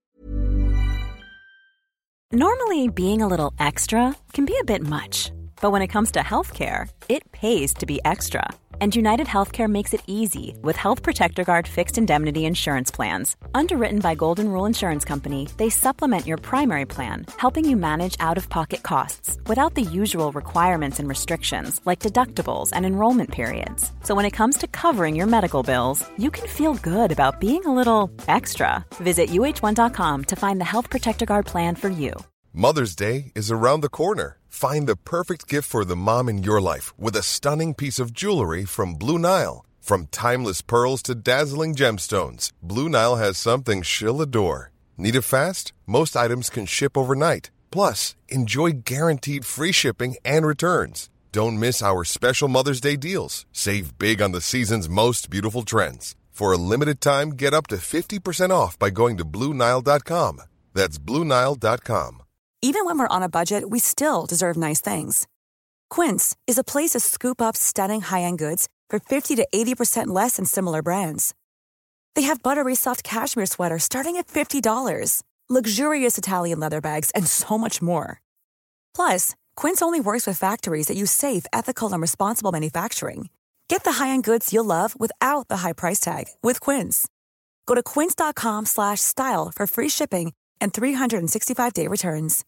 Normally, being a little extra can be a bit much. But when it comes to healthcare, it pays to be extra. And United Healthcare makes it easy with Health Protector Guard fixed indemnity insurance plans. Underwritten by Golden Rule Insurance Company, they supplement your primary plan, helping you manage out-of-pocket costs without the usual requirements and restrictions like deductibles and enrollment periods. So when it comes to covering your medical bills, you can feel good about being a little extra. Visit uh1.com to find the Health Protector Guard plan for you. Mother's Day is around the corner. Find the perfect gift for the mom in your life with a stunning piece of jewelry from Blue Nile. From timeless pearls to dazzling gemstones, Blue Nile has something she'll adore. Need it fast? Most items can ship overnight. Plus, enjoy guaranteed free shipping and returns. Don't miss our special Mother's Day deals. Save big on the season's most beautiful trends. For a limited time, get up to 50% off by going to BlueNile.com. That's BlueNile.com. Even when we're on a budget, we still deserve nice things. Quince is a place to scoop up stunning high-end goods for 50 to 80% less than similar brands. They have buttery soft cashmere sweaters starting at $50, luxurious Italian leather bags, and so much more. Plus, Quince only works with factories that use safe, ethical, and responsible manufacturing. Get the high-end goods you'll love without the high price tag with Quince. Go to quince.com/style for free shipping and 365-day returns.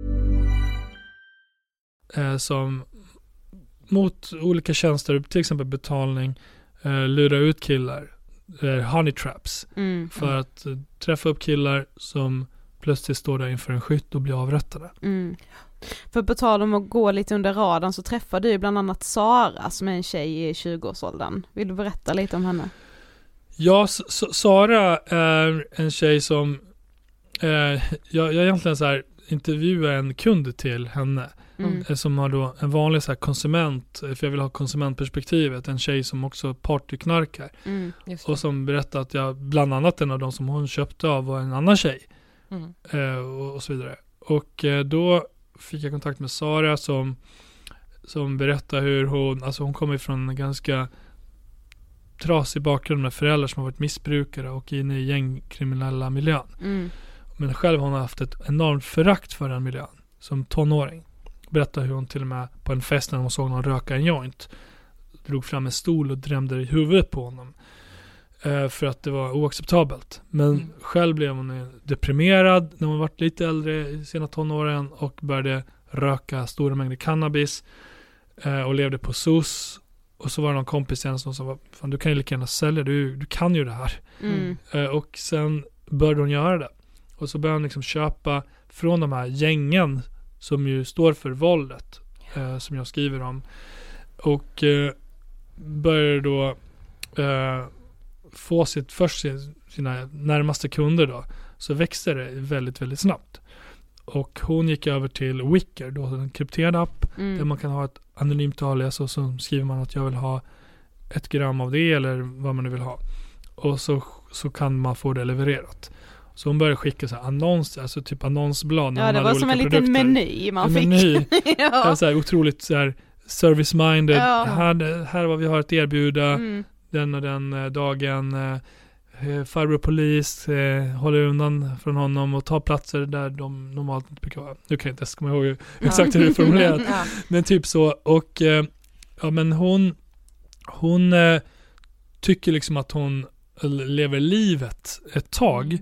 Som mot olika tjänster, till exempel betalning, lura ut killar, honey traps, för att träffa upp killar som plötsligt står där inför en skytt och blir avrättade. För på tal om att gå lite under radarn, så träffade du bland annat Sara, som är en tjej i 20-årsåldern. Vill du berätta lite om henne? Ja, Sara är en tjej som jag egentligen så här intervjuade en kund till henne som har då en vanlig så här konsument, för jag vill ha konsumentperspektivet, en tjej som också partyknarkar, och som berättade att jag bland annat en av de som hon köpte av var en annan tjej och så vidare. Och då fick jag kontakt med Sara som berättade hur hon kommer från en ganska trasig bakgrund med föräldrar som har varit missbrukare och inne i gängkriminella miljön. Men själv har hon haft ett enormt förakt för den miljön som tonåring. Berättade hur hon till och med på en fest när hon såg någon röka en joint drog fram en stol och drämde i huvudet på honom. för att det var oacceptabelt. Men själv blev hon deprimerad när hon var lite äldre i sena tonåren och började röka stora mängder cannabis och levde på SOS. Och så var det någon kompis igen som sa, fan, du kan ju lika gärna sälja, du kan ju det här. Och sen började hon göra det. Och så började hon liksom köpa från de här gängen som ju står för våldet som jag skriver om. Och började då få sina närmaste kunder då. Så växte det väldigt, väldigt snabbt. Och hon gick över till Wicker, då en krypterad app där man kan ha ett anonymt alias och så skriver man att jag vill ha 1 gram av det eller vad man nu vill ha. Och så kan man få det levererat. Så hon började skicka så här annonser, alltså typ annonsblad. Ja, det var som en liten meny man fick. Ja. Så här, otroligt så här service-minded. Ja. Här vad vi har att erbjuda den och den dagen. Farbror polis håller undan från honom och tar platser där de normalt inte brukar vara. Nu kan jag inte komma ihåg exakt hur det är formulerat. Men typ så. Och men hon tycker liksom att hon lever livet ett tag.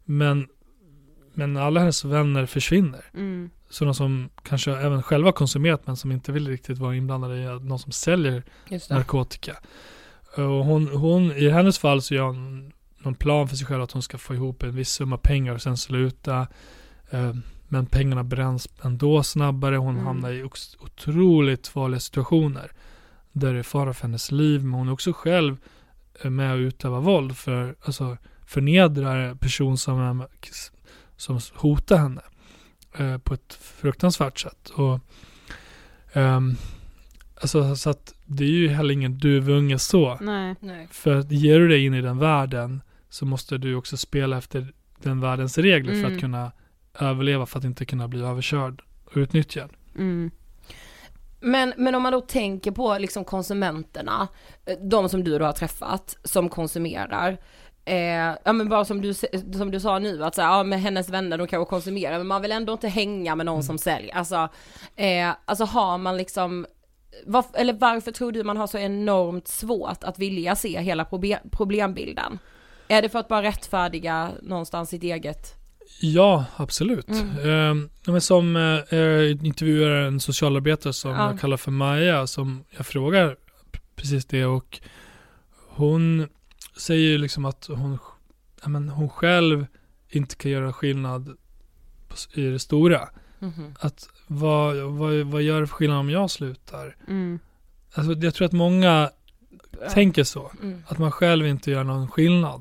Men alla hennes vänner försvinner. Sådana som kanske även själva konsumerat men som inte vill riktigt vara inblandade i någon som säljer narkotika. Och hon i hennes fall så gör hon någon plan för sig själv att hon ska få ihop en viss summa pengar och sen sluta. Men pengarna bränns ändå snabbare. Hon hamnar i otroligt farliga situationer där det är fara för hennes liv. Men hon är också själv med att utöva våld för alltså förnedrar person som hotar henne på ett fruktansvärt sätt. Och alltså så att det är ju heller ingen duvunge så. Nej. För att ger du dig in i den världen så måste du också spela efter den världens regler för att kunna överleva, för att inte kunna bli överkörd och utnyttjad. Men om man då tänker på liksom konsumenterna, de som du då har träffat som konsumerar, men bara som du sa nu att så här, med hennes vänner de kan konsumera, men man vill ändå inte hänga med någon som säljer. Alltså har man liksom varför tror du man har så enormt svårt att vilja se hela problembilden? Är det för att bara rättfärdiga någonstans sitt eget? Ja, absolut. Men som intervjuar en socialarbetare som jag kallar för Maja, som jag frågar precis det, och hon säger liksom att hon själv inte kan göra skillnad i det stora. Att vad gör det för skillnad om jag slutar? Alltså, jag tror att många tänker så. Att man själv inte gör någon skillnad.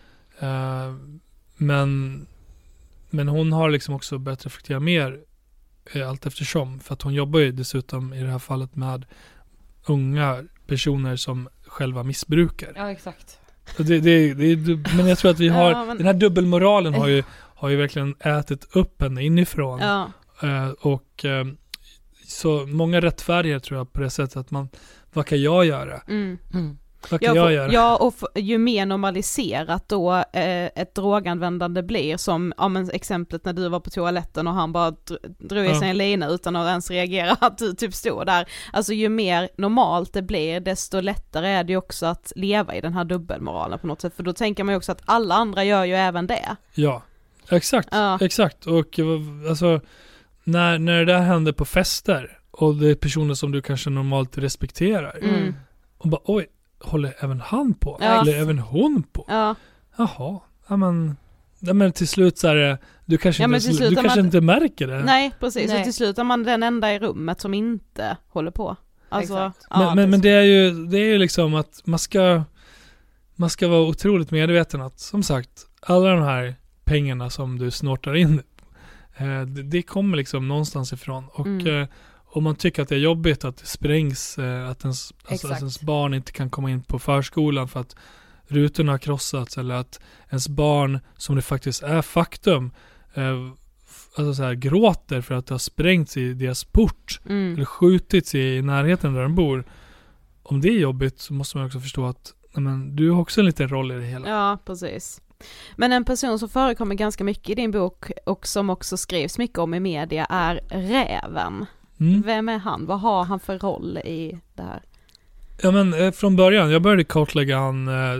Men hon har liksom också börjat reflektera mer allt eftersom. För att hon jobbar ju dessutom i det här fallet med unga personer som själva missbrukar. Ja, exakt. Men jag tror att vi har den här dubbelmoralen har ju verkligen ätit upp henne inifrån. Och så många rättfärdiga tror jag på det sättet att vad kan jag göra? Vad kan jag göra? Ja, och ju mer normaliserat då ett droganvändande blir, som exemplet när du var på toaletten och han bara drog i sig en lina utan att ens reagera att du typ stod där. Alltså ju mer normalt det blir, desto lättare är det ju också att leva i den här dubbelmoralen på något sätt. För då tänker man ju också att alla andra gör ju även det. Ja, exakt. Och alltså när det där händer på fester och det är personer som du kanske normalt respekterar och bara oj, håller även han på? Eller även hon på? Jaha, men till slut så är det, du kanske inte märker det. Nej, precis. Och till slut är man den enda i rummet som inte håller på. Alltså, men det är ju liksom att man ska vara otroligt medveten att, som sagt, alla de här pengarna som du snortar in, det kommer liksom någonstans ifrån. Och om man tycker att det är jobbigt att det sprängs, att ens barn inte kan komma in på förskolan för att rutorna har krossats, eller att ens barn, som det faktiskt är faktum, alltså så här, gråter för att det har sprängts i deras port eller skjutits i närheten där de bor. Om det är jobbigt så måste man också förstå att du har också en liten roll i det hela. Ja, precis. Men en person som förekommer ganska mycket i din bok och som också skrivs mycket om i media är Räven. Vem är han? Vad har han för roll i det här? Ja, men från början, jag började kartlägga han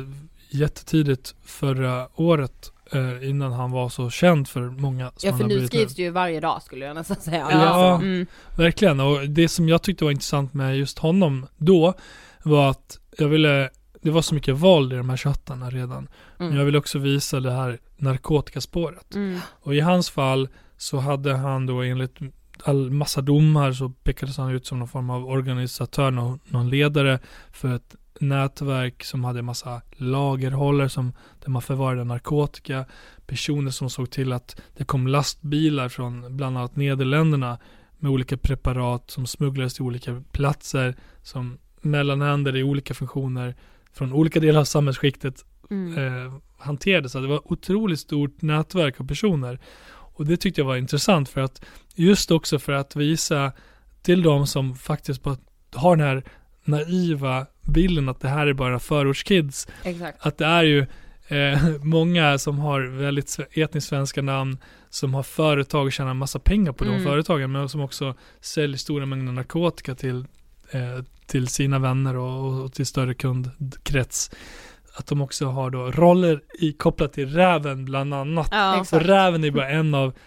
jättetidigt förra året, innan han var så känd för många. Ja, för nu skrivs det ju varje dag, skulle jag nästan säga. Ja, verkligen. Och det som jag tyckte var intressant med just honom då var att det var så mycket våld i de här chattarna redan. Men jag ville också visa det här narkotikaspåret. Och i hans fall så hade han då enligt massa domar så pekades han ut som någon form av organisatör, någon ledare för ett nätverk som hade en massa lagerhållare där man förvarade narkotika, personer som såg till att det kom lastbilar från bland annat Nederländerna med olika preparat som smugglades till olika platser, som mellanhänder i olika funktioner från olika delar av samhällsskiktet hanterades. Så det var otroligt stort nätverk av personer. Och det tyckte jag var intressant, för att just också för att visa till de som faktiskt bara har den här naiva bilden att det här är bara förortskids. Exakt. Att det är ju många som har väldigt etniskt svenska namn, som har företag och tjänar en massa pengar på de företagen, men som också säljer stora mängder narkotika till sina vänner och till större kundkrets. Att de också har då roller kopplat till Räven bland annat. Ja, så Räven är bara en av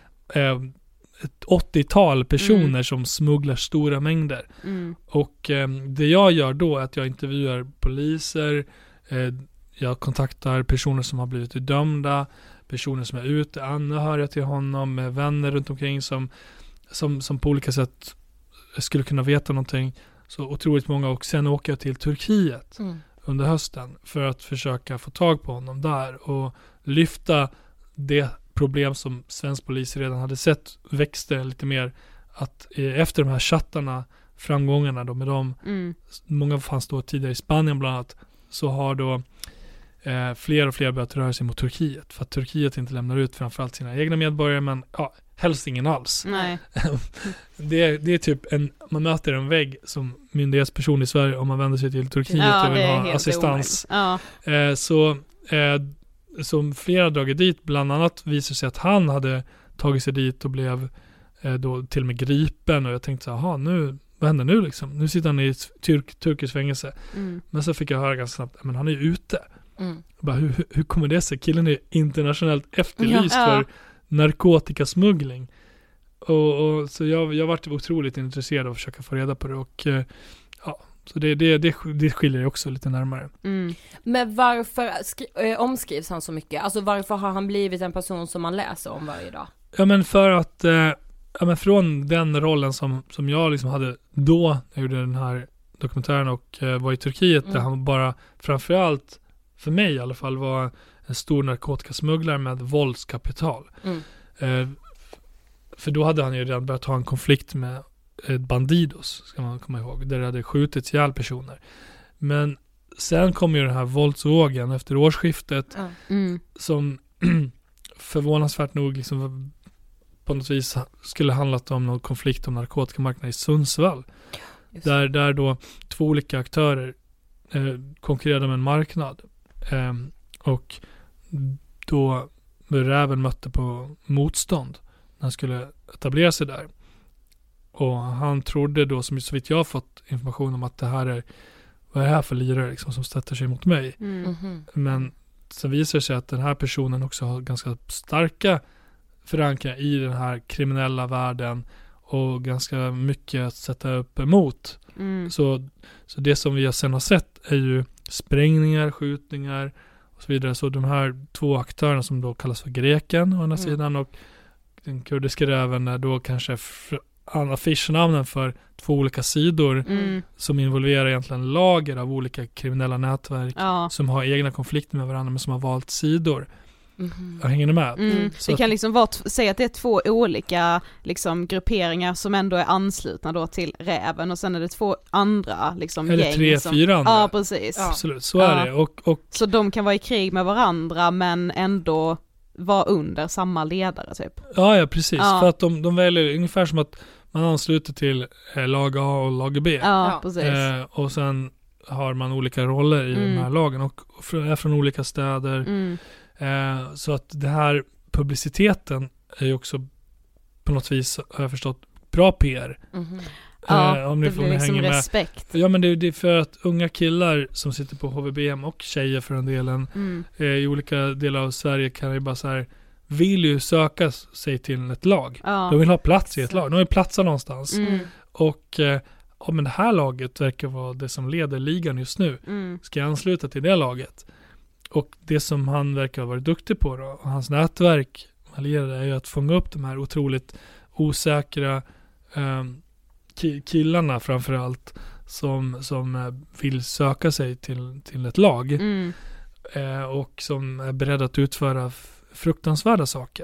ett 80-tal personer som smugglar stora mängder. Och det jag gör då är att jag intervjuar poliser, jag kontaktar personer som har blivit dömda, personer som är ute, anhöriga till honom, vänner runt omkring som på olika sätt skulle kunna veta någonting. Så otroligt många. Och sen åker jag till Turkiet under hösten för att försöka få tag på honom där och lyfta det problem som svensk polis redan hade sett växte lite mer, att efter de här chattarna, framgångarna då med dem, många fanns då tidigare i Spanien bland annat, så har då fler och fler börjat röra sig mot Turkiet, för att Turkiet inte lämnar ut framförallt sina egna medborgare, men helst ingen alls. Nej. Det är typ man möter en vägg som myndighetsperson i Sverige om man vänder sig till Turkiet och vill ha assistans. Som flera dragit dit, bland annat visar sig att han hade tagit sig dit och blev då till och med gripen, och jag tänkte så här, vad händer nu liksom? Nu sitter han i ett turkiskt fängelse. Men så fick jag höra ganska snabbt, men han är ju ute. Bara, hur kommer det sig? Killen är internationellt efterlyst för narkotikasmuggling. Och så jag varit otroligt intresserad av att försöka få reda på det, och så det skiljer också lite närmare. Men varför omskrivs han så mycket? Alltså varför har han blivit en person som man läser om varje dag? Ja, men för att från den rollen som jag liksom hade då när jag gjorde den här dokumentären och var i Turkiet, där han bara, framförallt för mig i alla fall, var en stor narkotikasmugglare med våldskapital. För då hade han ju redan börjat ha en konflikt med Bandidos, ska man komma ihåg, där det hade skjutits ihjäl personer. Men sen kom ju den här våldsvågen efter årsskiftet som förvånansvärt nog liksom på något vis skulle handlat om någon konflikt om narkotikamarknaden i Sundsvall. Där då två olika aktörer konkurrerade med en marknad. Och då Räven mötte på motstånd när han skulle etablera sig där. Och han trodde då, som så vitt jag har fått information om, att det här är, vad är det här för lirare liksom, som stöter sig mot mig. Men så visar det sig att den här personen också har ganska starka förankringar i den här kriminella världen och ganska mycket att sätta upp emot. Så det som vi sen har sett är ju sprängningar, skjutningar och så vidare. Så de här två aktörerna som då kallas för Greken å ena sidan, och den kurdiska Räven är då kanske affischnamnen för två olika sidor som involverar egentligen lager av olika kriminella nätverk som har egna konflikter med varandra men som har valt sidor. Jag hänger ni med? Det kan liksom säga att det är två olika liksom grupperingar som ändå är anslutna då till Räven, och sen är det två andra liksom eller gäng 3-4 andra. Ja, precis. Absolut, så är det. Och så de kan vara i krig med varandra men ändå vara under samma ledare typ. Ja, precis. För att de väljer ungefär som att man ansluter till lag A och lag B. Ja, precis. Och sen har man olika roller i de här lagen och är från olika städer. Så att det här publiciteten är ju också på något vis, har jag förstått, bra PR. Om ni det får blir liksom hänga respekt. Ja, men det är för att unga killar som sitter på HVBM och tjejer för den delen i olika delar av Sverige kan ju bara så här, vill ju söka sig till ett lag. De vill ha plats i ett lag. De vill platsa någonstans. Och men det här laget verkar vara det som leder ligan just nu. Ska jag ansluta till det laget? Och det som han verkar ha varit duktig på då, och hans nätverk allierade, är ju att fånga upp de här otroligt osäkra killarna framförallt som vill söka sig till ett lag och som är beredda att utföra fruktansvärda saker.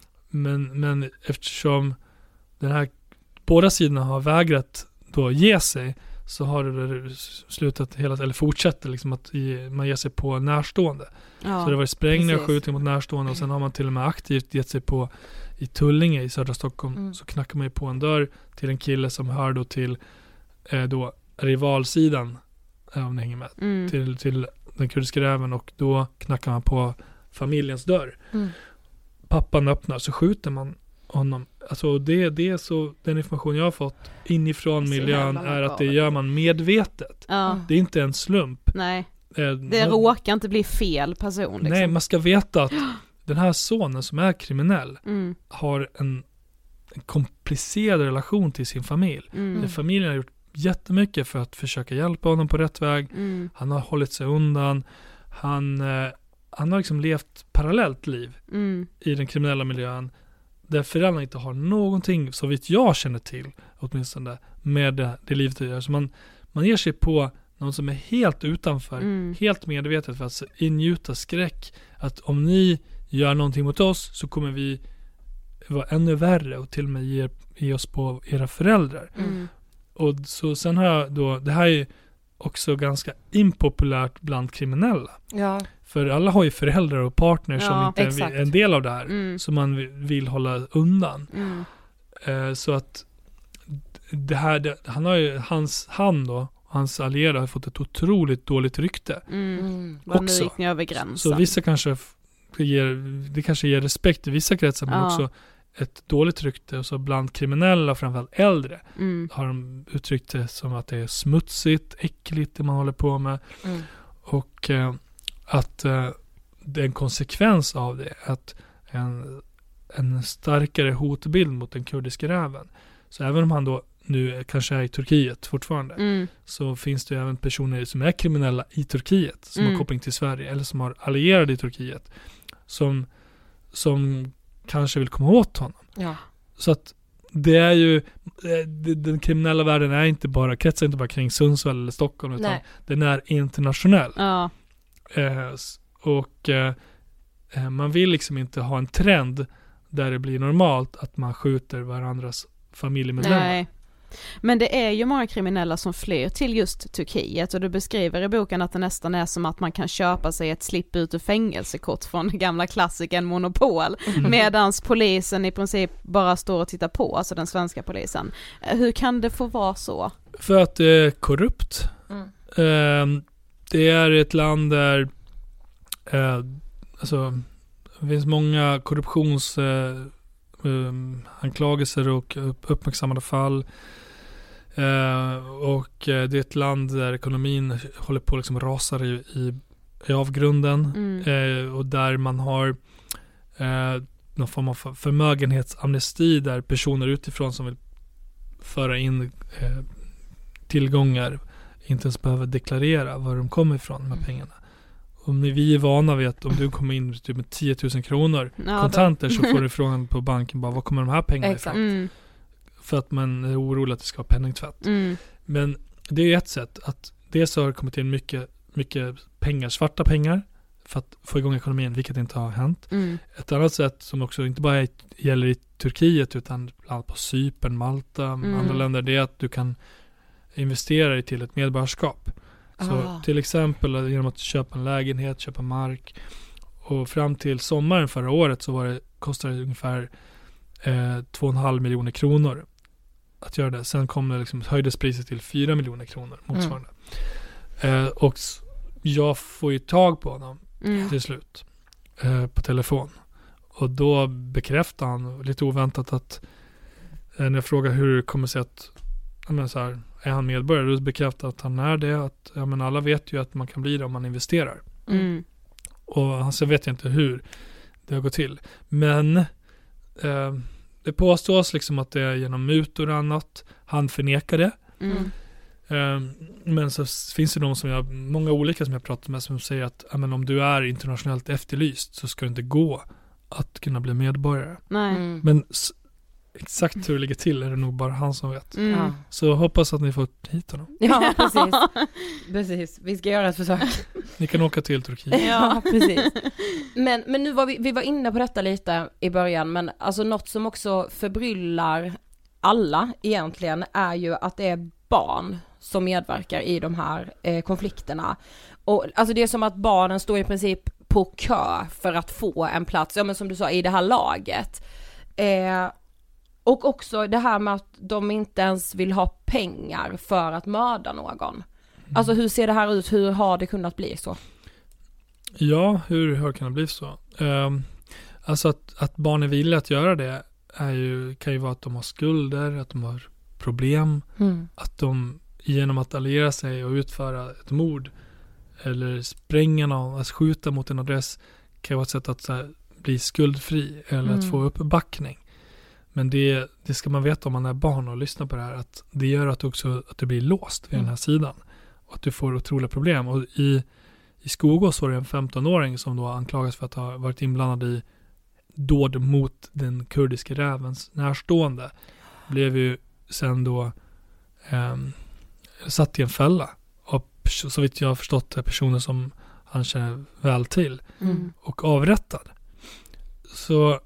Men eftersom den här båda sidorna har vägrat då ge sig, så har det slutat eller fortsätter liksom att man ger sig på närstående. Så det har varit sprängningar och skjutning mot närstående, och sen har man till och med aktivt gett sig på i Tullinge i södra Stockholm, så knackar man ju på en dörr till en kille som hör då till då rivalsidan, om ni hänger med, till den kurdiska räven, och då knackar man på familjens dörr. Pappan öppnar, så skjuter man honom. Alltså det är så, den information jag har fått inifrån miljön är att det gör man medvetet. Det är inte en slump. Nej. Det råkar inte bli fel person liksom. Nej, man ska veta att den här sonen som är kriminell har en komplicerad relation till sin familj. Familjen har gjort jättemycket för att försöka hjälpa honom på rätt väg. Han har hållit sig undan. Han har liksom levt parallellt liv i den kriminella miljön, där föräldrarna inte har någonting, så vitt jag känner till åtminstone, med det livet att göra. Så man ger sig på någon som är helt utanför, helt medvetet, för att ingjuta skräck, att om ni gör någonting mot oss så kommer vi vara ännu värre och till och med ge oss på era föräldrar. Och så sen har jag då, det här är också ganska impopulärt bland kriminella. Ja. För alla har ju föräldrar och partner som inte är en del av det här, som man vill hålla undan. Så att det här, han har ju hans allierade har fått ett otroligt dåligt rykte. Också. Gick ni över gränsen. Så vissa kanske ger respekt i vissa kretsar, men också ett dåligt rykte. Och så bland kriminella, framförallt äldre, har de uttryckt det som att det är smutsigt, äckligt det man håller på med. Och att det är en konsekvens av det, att en starkare hotbild mot den kurdiska räven. Så även om han då nu kanske är i Turkiet fortfarande, så finns det ju även personer som är kriminella i Turkiet, som har koppling till Sverige, eller som har allierade i Turkiet, som kanske vill komma åt honom. Ja. Så att det är ju, den kriminella världen kretsar inte bara kring Sundsvall eller Stockholm, utan den är internationell. Ja. Man vill liksom inte ha en trend där det blir normalt att man skjuter varandras familjemedlemmar. Nej. Men det är ju många kriminella som flyr till just Turkiet, och du beskriver i boken att det nästan är som att man kan köpa sig ett slipp ut ur fängelsekort från gamla klassikern Monopol, medans polisen i princip bara står och tittar på, alltså den svenska polisen. Hur kan det få vara så? För att det är korrupt. Det är ett land där alltså, det finns många korruptionsanklagelser och uppmärksammade fall. Och det är ett land där ekonomin håller på liksom rasar i avgrunden. Och där man har någon form av förmögenhetsamnesti, där personer utifrån som vill föra in tillgångar inte ens behöver deklarera var de kommer ifrån, de här pengarna. Vi är vana vid att om du kommer in typ med 10 000 kronor kontanter, så får du frågan på banken bara, var kommer de här pengarna ifrån? För att man är orolig att det ska vara penningtvätt. Men det är ju ett sätt att dels har det kommit in mycket pengar, svarta pengar, för att få igång ekonomin, vilket inte har hänt. Ett annat sätt som också inte bara gäller i Turkiet, utan bland annat på Cypern, Malta, andra länder, det är att du kan investera dig till ett medborgarskap. Så till exempel genom att köpa en lägenhet, köpa mark. Och fram till sommaren förra året så kostade det ungefär 2,5 miljoner kronor att göra det. Sen kom det liksom, höjdes priset till 4 miljoner kronor motsvarande. Och jag får ju tag på honom till slut på telefon. Och då bekräftar han lite oväntat att när jag frågar hur det kommer sig att så här, är han medborgare? Då bekräftar att han är det. Att, alla vet ju att man kan bli det om man investerar. Och så vet jag inte hur det har gått till. Men det påstås liksom att det är genom mutor och annat. Han förnekar det. Men så finns det många olika som jag pratat med som säger att om du är internationellt efterlyst så ska det inte gå att kunna bli medborgare. Nej. Men exakt hur det ligger till är det nog bara han som vet. Ja. Så hoppas att ni får hit honom. Ja, precis. Vi ska göra ett försök. Ni kan åka till Turkiet. Ja, precis. Men nu var vi var inne på detta lite i början, men alltså något som också förbryllar alla egentligen är ju att det är barn som medverkar i de här konflikterna. Och alltså det är som att barnen står i princip på kö för att få en plats, men som du sa, i det här laget. Och också det här med att de inte ens vill ha pengar för att mörda någon. Alltså hur ser det här ut? Hur har det kunnat bli så? Ja, hur har det kunnat bli så? Alltså att barn är villiga att göra det kan ju vara att de har skulder, att de har problem, att de genom att alliera sig och utföra ett mord eller spränga någon, att skjuta mot en adress kan vara ett sätt att så här, bli skuldfri eller att få uppbackning. Men det ska man veta om man är barn och lyssnar på det här, att det gör att du blir låst vid den här sidan och att du får otroliga problem. Och i Skogås var det en 15-åring som då anklagas för att ha varit inblandad i dåd mot den kurdiska rävens närstående. Blev ju sen då satt i en fälla och så vitt jag har förstått personer som han känner väl till och avrättad. Så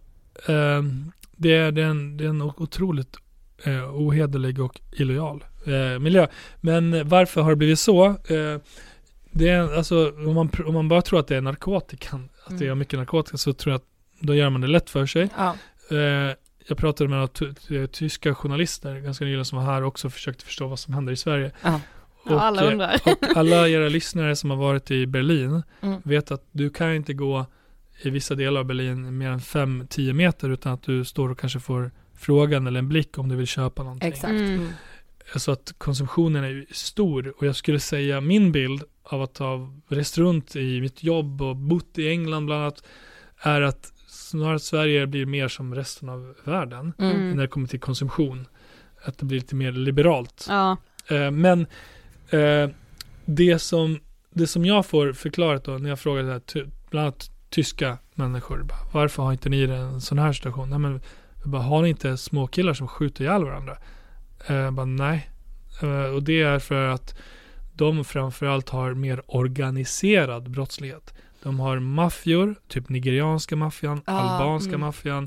det är en otroligt ohederlig och illojal miljö. Men varför har det blivit så? Det är, alltså, om man bara tror att det är narkotikan, att det är mycket narkotika, så tror jag att då gör man det lätt för sig. Ja. Jag pratade med några tyska journalister ganska nyligen som var här också och försökte förstå vad som händer i Sverige. Ja. Och, alla undrar. Och alla era lyssnare som har varit i Berlin vet att du kan inte gå i vissa delar av Berlin mer än 5-10 meter utan att du står och kanske får frågan eller en blick om du vill köpa någonting. Exakt. Så att konsumtionen är ju stor, och jag skulle säga min bild av att ha rest runt i mitt jobb och bott i England bland annat är att snarare Sverige blir mer som resten av världen när det kommer till konsumtion. Att det blir lite mer liberalt. Ja. Men det som jag får förklarat då när jag frågar det här, bland annat tyska människor, varför har inte ni en sån här situation? Nej, men har ni inte små killar som skjuter ihjäl varandra? Nej. Och det är för att de framförallt har mer organiserad brottslighet. De har maffior, typ nigerianska maffian, albanska maffian,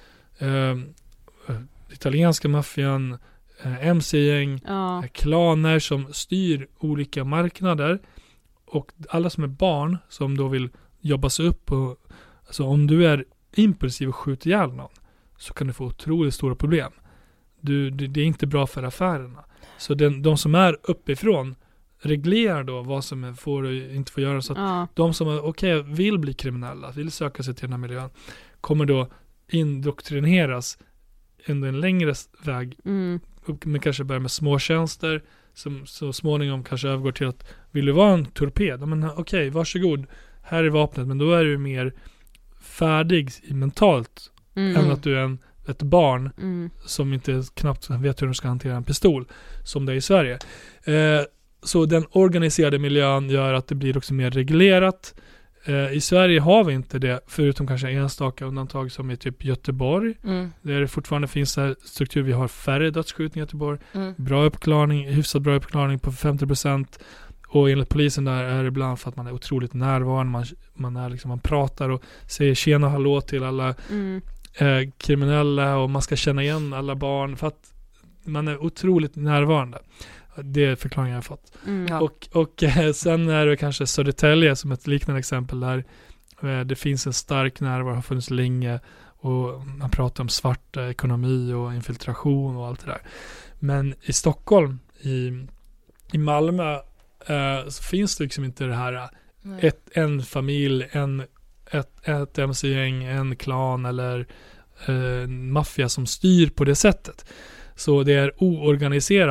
italienska maffian, MC-gäng, klaner som styr olika marknader, och alla som är barn som då vill jobba sig upp. Och, alltså om du är impulsiv och skjuter ihjäl någon så kan du få otroligt stora problem. Det är inte bra för affärerna. Så de som är uppifrån reglerar då vad som får och inte får göra, så att de som vill bli kriminella, vill söka sig till den här miljön, kommer då indoktrineras ändå en längre väg, men kanske börjar med små tjänster som så småningom kanske övergår till att vill du vara en torped? Men varsågod, här är vapnet, men då är du mer färdig mentalt än att du är ett barn som inte knappt vet hur de ska hantera en pistol som det är i Sverige. Så den organiserade miljön gör att det blir också mer reglerat. I Sverige har vi inte det, förutom kanske enstaka undantag som i typ Göteborg. Där det fortfarande finns här struktur. Vi har färre dödsskjutningar i Göteborg. Bra uppklarning, hyfsat bra uppklarning på 50%. Och enligt polisen där är det ibland för att man är otroligt närvarande. Man pratar och säger tjena hallå till alla kriminella, och man ska känna igen alla barn för att man är otroligt närvarande. Det är förklaringen jag har fått. Och sen är det kanske Södertälje som ett liknande exempel där det finns en stark närvaro, har funnits länge, och man pratar om svart ekonomi och infiltration och allt det där. Men i Stockholm, i Malmö så finns det liksom inte det här en familj, ett MC-gäng, en klan eller maffia som styr på det sättet. Så det är oorganiserad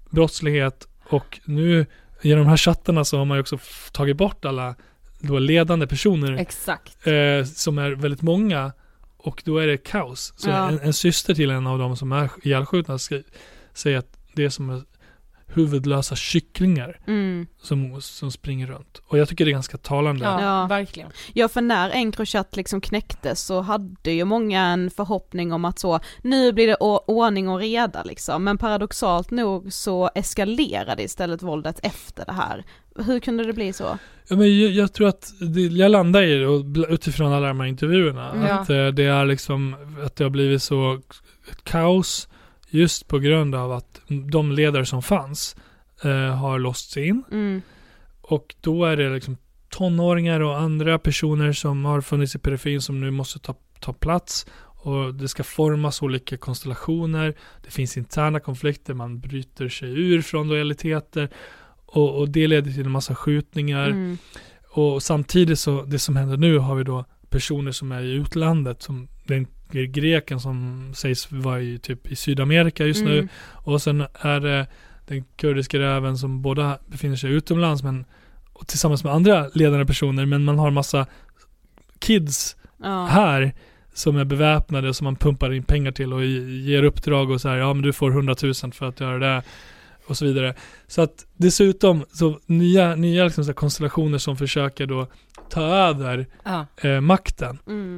brottslighet, och nu genom de här chattarna så har man ju också tagit bort alla då ledande personer. Exakt. Som är väldigt många, och då är det kaos. Så en syster till en av dem som är ihjälskjutna säger att det är som huvudlösa kycklingar som springer runt. Och jag tycker det är ganska talande. Ja, verkligen. Ja, för när Encrochat liksom knäcktes så hade ju många en förhoppning om att så, nu blir det ordning och reda liksom. Men paradoxalt nog så eskalerade istället våldet efter det här. Hur kunde det bli så? Ja, men jag tror att jag landar i det utifrån alla de här intervjuerna. Att det är liksom att det har blivit så kaos just på grund av att de ledare som fanns har låsts in. Och då är det liksom tonåringar och andra personer som har funnits i periferin som nu måste ta plats, och det ska formas olika konstellationer. Det finns interna konflikter, man bryter sig ur från lojaliteter, och det leder till en massa skjutningar. Och samtidigt så, det som händer nu, har vi då personer som är i utlandet, som den greken som sägs vara i Sydamerika just nu, och sen är det den kurdiska räven som båda befinner sig utomlands och tillsammans med andra ledande personer, men man har massa kids här som är beväpnade och som man pumpar in pengar till och ger uppdrag och så här, ja men du får 100 000 för att göra det och så vidare. Så att dessutom så nya liksom så konstellationer som försöker då ta över makten.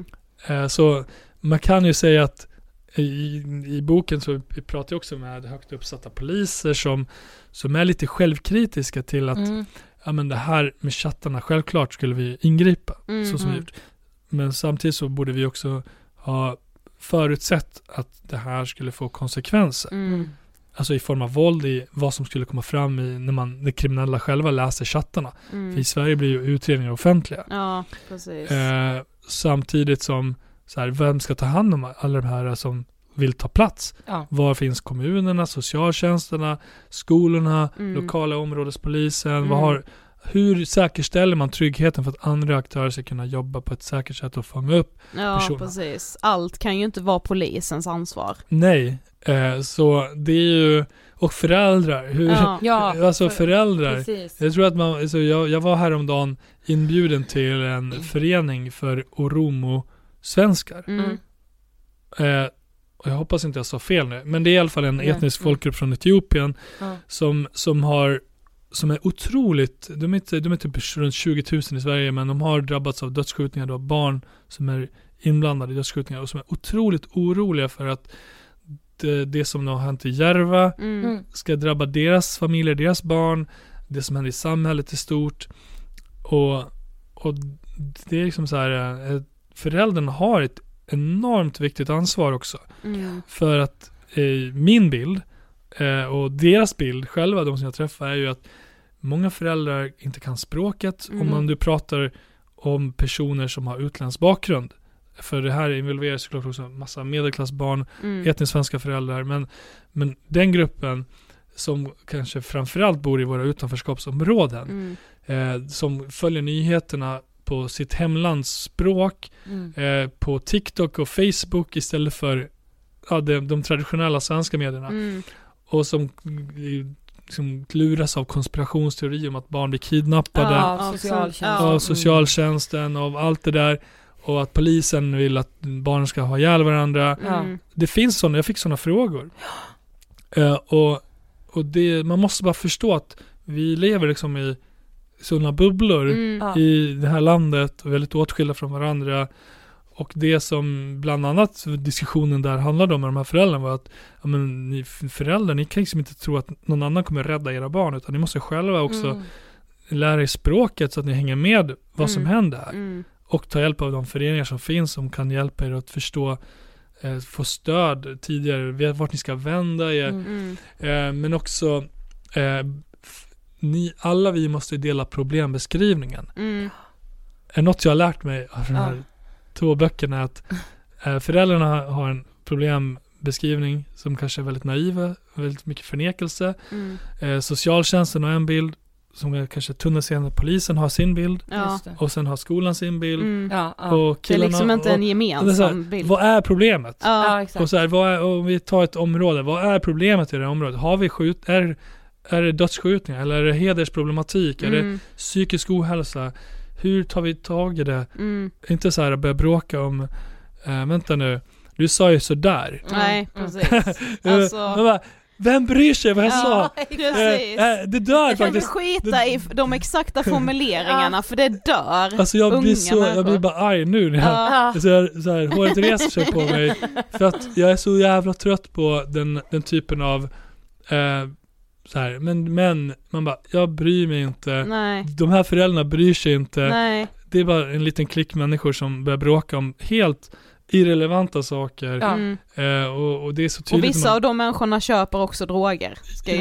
Så man kan ju säga att i boken så pratar jag också med högt uppsatta poliser som är lite självkritiska till att ja, men det här med chattarna, självklart skulle vi ingripa så som vi gjort. Men samtidigt så borde vi också ha förutsett att det här skulle få konsekvenser. Alltså i form av våld, i vad som skulle komma fram när kriminella själva läser chattarna. För i Sverige blir ju utredningar offentliga. Ja, precis. Samtidigt som så här, vem ska ta hand om alla de här som vill ta plats? Var finns kommunerna, socialtjänsterna, skolorna, lokala områdespolisen? Hur säkerställer man tryggheten för att andra aktörer ska kunna jobba på ett säkert sätt och fånga upp personerna? Ja, precis. Allt kan ju inte vara polisens ansvar. Nej, så det är ju, och föräldrar, alltså föräldrar. Precis. Jag tror att alltså jag var häromdagen inbjuden till en förening för Oromo-svenskar. Och jag hoppas inte jag sa fel nu, men det är i alla fall en etnisk folkgrupp från Etiopien som är otroligt, de är typ runt 20 000 i Sverige, men de har drabbats av dödsskjutningar, då barn som är inblandade i dödsskjutningar och som är otroligt oroliga för att det som har hänt i Järva ska drabba deras familjer, deras barn, det som händer i samhället är stort, och det är liksom så här, föräldrarna har ett enormt viktigt ansvar också, för att min bild och deras bild själva, de som jag träffar, är ju att många föräldrar inte kan språket. Om man du pratar om personer som har utländsk bakgrund, för det här involverar såklart också en massa medelklassbarn, etniskt svenska föräldrar, men den gruppen som kanske framförallt bor i våra utanförskapsområden, som följer nyheterna på sitt hemlandsspråk, på TikTok och Facebook istället för de traditionella svenska medierna, och som luras av konspirationsteori om att barn blir kidnappade av socialtjänsten och av allt det där, och att polisen vill att barnen ska ha ihjäl varandra. Det finns sådana, jag fick sådana frågor. Och det, man måste bara förstå att vi lever liksom i sådana bubblor i det här landet och väldigt åtskilda från varandra. Och det som bland annat diskussionen där handlade om med de här föräldrarna var att ni föräldrar, ni kan liksom inte tro att någon annan kommer rädda era barn, utan ni måste själva också lära er språket så att ni hänger med vad som händer här. Och ta hjälp av de föreningar som finns som kan hjälpa er att förstå, få stöd tidigare, vet vart ni ska vända er. Men också vi måste dela problembeskrivningen. Något jag har lärt mig av den här 2 böckerna är att föräldrarna har en problembeskrivning som kanske är väldigt naiva, väldigt mycket förnekelse. Socialtjänsten har en bild som är kanske tunnelseende, polisen har sin bild, och sen har skolan sin bild, och killarna, det är liksom inte en gemensam bild. Vad är problemet? Och så här, om vi tar ett område, vad är problemet i det området? Har vi är det dödsskjutningar eller är det hedersproblematik? Är det psykisk ohälsa? Hur tar vi tag i det? Inte så här att börja bråka om vänta nu, du sa ju sådär. Nej, precis. Alltså... Vem bryr sig vad jag sa? Precis. Det dör faktiskt. Skita i de exakta formuleringarna för det dör. Alltså jag blir bara arg nu när så här, håret reser sig på mig för att jag är så jävla trött på den typen av så här, men man bara, jag bryr mig inte. Nej. De här föräldrarna bryr sig inte. Nej. Det är bara en liten klick människor som börjar bråka om helt irrelevanta saker. Och det är så tydligt. Och vissa av de människorna köper också droger.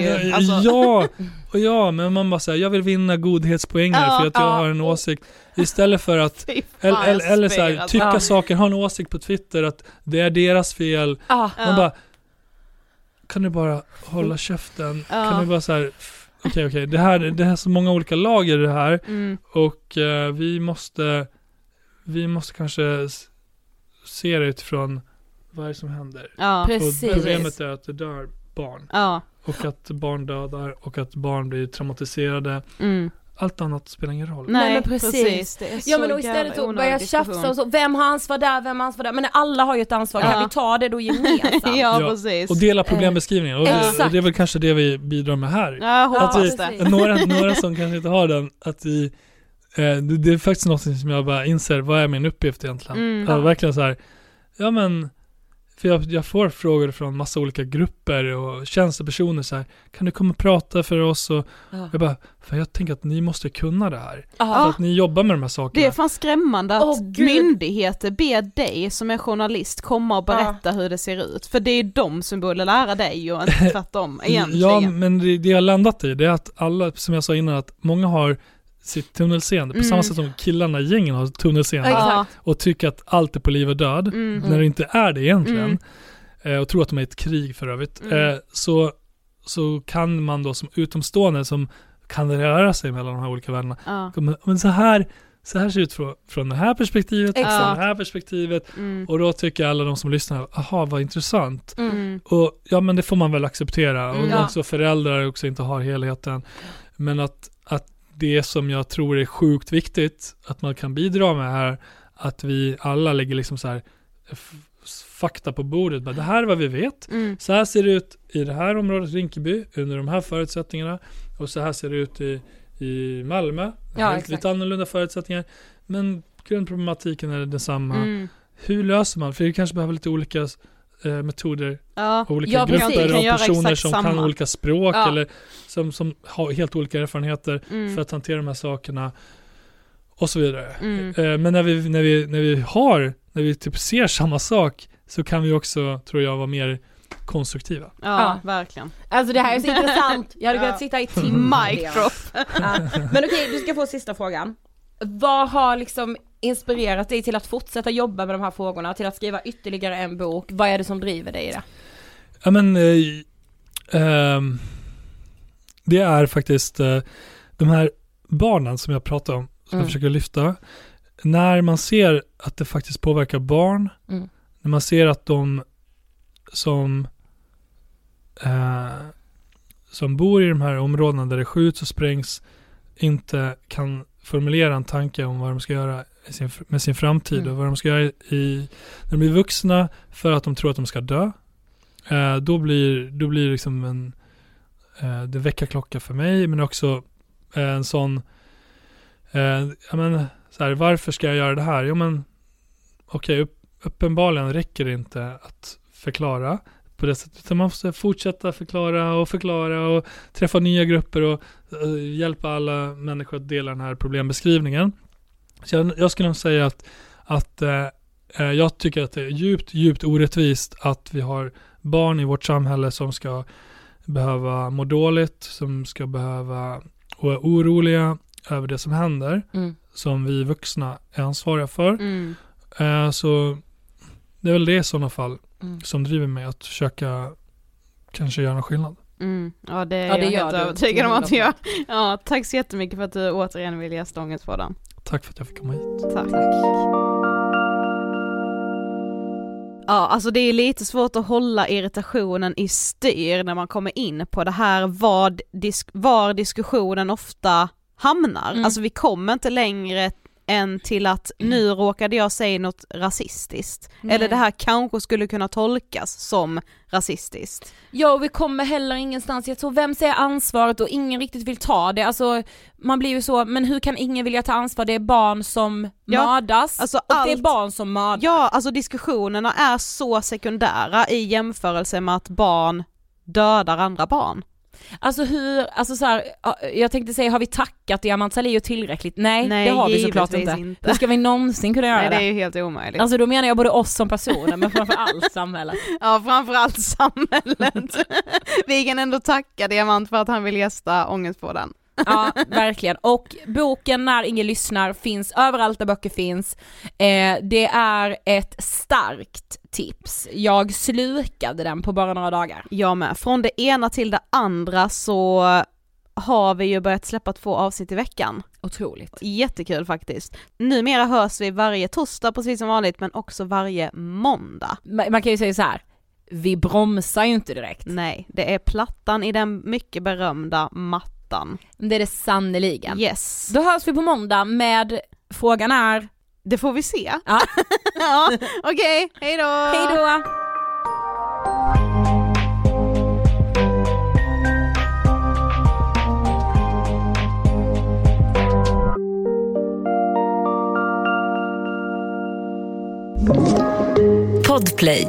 Men man bara säger, jag vill vinna godhetspoänger för att jag har en åsikt. Istället för att eller så här, tycka saker, ha en åsikt på Twitter att det är deras fel. Man bara, kan du bara hålla käften? Kan du bara så här, okej, det här är så många olika lager i det här. Och vi måste kanske se det utifrån vad är det som händer. Precis. Och problemet är att det dör barn. Och att barn dödar och att barn blir traumatiserade. Allt annat spelar ingen roll. Nej men precis. Men och istället så börjar tjafsa och så, vem har ansvar där? Men alla har ju ett ansvar. Kan vi ta det då gemensamt? Precis. Och dela problembeskrivningen. Och det är väl kanske det vi bidrar med här. Några som kanske inte har den, att vi det är faktiskt något som jag bara inser, vad är min uppgift egentligen? Verkligen så här, för jag får frågor från massa olika grupper och tjänstepersoner så här, kan du komma och prata för oss? Och jag bara, för jag tänker att ni måste kunna det här. För att ni jobbar med de här sakerna. Det är fan skrämmande att myndigheter ber dig som är journalist komma och berätta hur det ser ut. För det är de som borde lära dig och inte tvärtom egentligen. Ja, men det jag har landat i, det är att alla, som jag sa innan, att många har sitt tunnelseende på samma sätt som killarna i gängen har tunnelseende och tycker att allt är på liv och död när det inte är det egentligen och tror att de är ett krig för övrigt så kan man då som utomstående som kan röra sig mellan de här olika världarna men så här ser det ut från det här perspektivet från det här perspektivet och då tycker alla de som lyssnar, aha vad intressant och men det får man väl acceptera och också föräldrar också inte har helheten, men att det som jag tror är sjukt viktigt att man kan bidra med här, att vi alla lägger liksom så här fakta på bordet. Det här är vad vi vet. Så här ser det ut i det här området, Rinkeby, under de här förutsättningarna. Och så här ser det ut i Malmö. Lite annorlunda förutsättningar. Men grundproblematiken är densamma. Hur löser man? För det kanske behöver lite olika metoder och olika grupper och personer som kan olika språk eller som har helt olika erfarenheter för att hantera de här sakerna och så vidare. Men när vi typ ser samma sak så kan vi också, tror jag, vara mer konstruktiva. Ja, verkligen. Alltså det här är så intressant. Jag hade kunnat sitta i timmar. Mic drop. Men okej, du ska få sista frågan. Vad har liksom inspirerat dig till att fortsätta jobba med de här frågorna, till att skriva ytterligare en bok? Vad är det som driver dig i det? Ja, men det är faktiskt de här barnen som jag pratar om, som jag försöker lyfta. När man ser att det faktiskt påverkar barn, när man ser att de som bor i de här områdena där det skjuts och sprängs inte kan formulera en tanke om vad de ska göra med sin framtid och vad de ska göra när de blir vuxna för att de tror att de ska dö. Då blir liksom det väckarklocka för mig, men också en sån så här, varför ska jag göra det här? Uppenbarligen räcker det inte att förklara på det sättet, utan man måste fortsätta förklara och träffa nya grupper och hjälpa alla människor att dela den här problembeskrivningen. Så jag skulle nog säga att jag tycker att det är djupt orättvist att vi har barn i vårt samhälle som ska behöva må dåligt, som ska behöva vara oroliga över det som händer, som vi vuxna är ansvariga för. Så det är väl det i sådana fall som driver mig att försöka kanske göra någon skillnad. Ja, det är jag helt övertygad om att jag. Ja, tack så jättemycket för att du återigen vill gästa Ångestpodden. Tack för att jag fick komma hit. Tack. Ja, alltså det är lite svårt att hålla irritationen i styr när man kommer in på det här var diskussionen ofta hamnar. Alltså vi kommer inte längre än till att nu råkade jag säga något rasistiskt. Eller det här kanske skulle kunna tolkas som rasistiskt. Ja, och vi kommer heller ingenstans. Jag tror vem säger ansvaret och ingen riktigt vill ta det. Alltså man blir ju så, men hur kan ingen vilja ta ansvar? Det är barn som mördas alltså och det är barn som mördas. Ja, alltså diskussionerna är så sekundära i jämförelse med att barn dödar andra barn. Alltså så här, jag tänkte säga, har vi tackat Diamant Salihu tillräckligt? Nej, det har vi såklart inte. Hur ska vi någonsin kunna göra det? Nej, det är ju helt omöjligt. Alltså då menar jag både oss som personer, men framförallt samhället. Ja, framförallt samhället. Vi kan ändå tacka Diamant för att han vill gästa Ångestpodden. Ja, verkligen. Och boken När ingen lyssnar finns överallt där böcker finns. Det är ett starkt tips. Jag slukade den på bara några dagar. Jag med. Från det ena till det andra så har vi ju börjat släppa 2 avsnitt i veckan. Otroligt. Jättekul faktiskt. Numera hörs vi varje torsdag precis som vanligt, men också varje måndag. Man kan ju säga så här. Vi bromsar ju inte direkt. Nej, det är plattan i den mycket berömda mattan. Det är det sannoliken. Yes. Då hörs vi på måndag med frågan är... Det får vi se. Ja. Ja, okej. Hej då. Hej då. Podplay.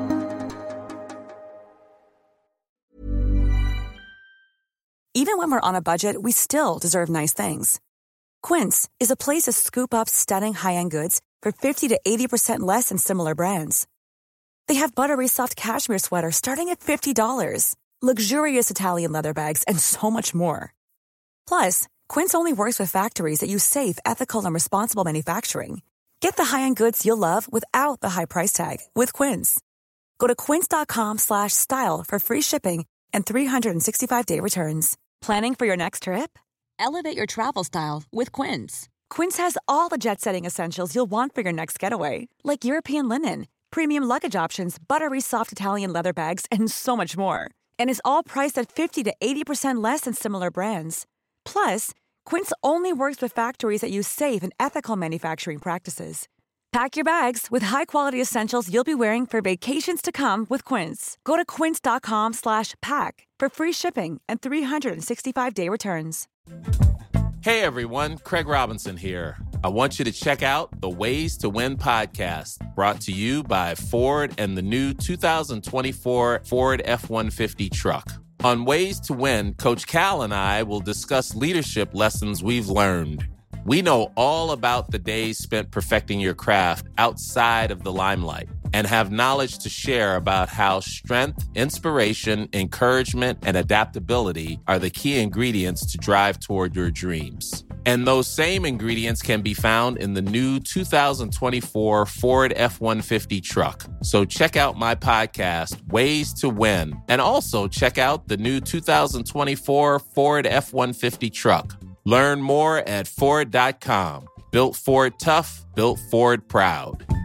Even when we're on a budget, we still deserve nice things. Quince is a place to scoop up stunning high-end goods for 50 to 80% less than similar brands. They have buttery soft cashmere sweaters starting at $50, luxurious Italian leather bags, and so much more. Plus, Quince only works with factories that use safe, ethical, and responsible manufacturing. Get the high-end goods you'll love without the high price tag with Quince. Go to quince.com/style for free shipping and 365-day returns. Planning for your next trip? Elevate your travel style with Quince. Quince has all the jet-setting essentials you'll want for your next getaway, like European linen, premium luggage options, buttery soft Italian leather bags, and so much more. And is all priced at 50 to 80% less than similar brands. Plus, Quince only works with factories that use safe and ethical manufacturing practices. Pack your bags with high-quality essentials you'll be wearing for vacations to come with Quince. Go to quince.com/pack for free shipping and 365-day returns. Hey everyone, Craig Robinson here. I want you to check out the Ways to Win podcast, brought to you by Ford and the new 2024 Ford F-150 truck. On Ways to Win, Coach Cal and I will discuss leadership lessons we've learned. We know all about the days spent perfecting your craft outside of the limelight and have knowledge to share about how strength, inspiration, encouragement, and adaptability are the key ingredients to drive toward your dreams. And those same ingredients can be found in the new 2024 Ford F-150 truck. So check out my podcast, Ways to Win, and also check out the new 2024 Ford F-150 truck. Learn more at Ford.com. Built Ford tough, built Ford proud.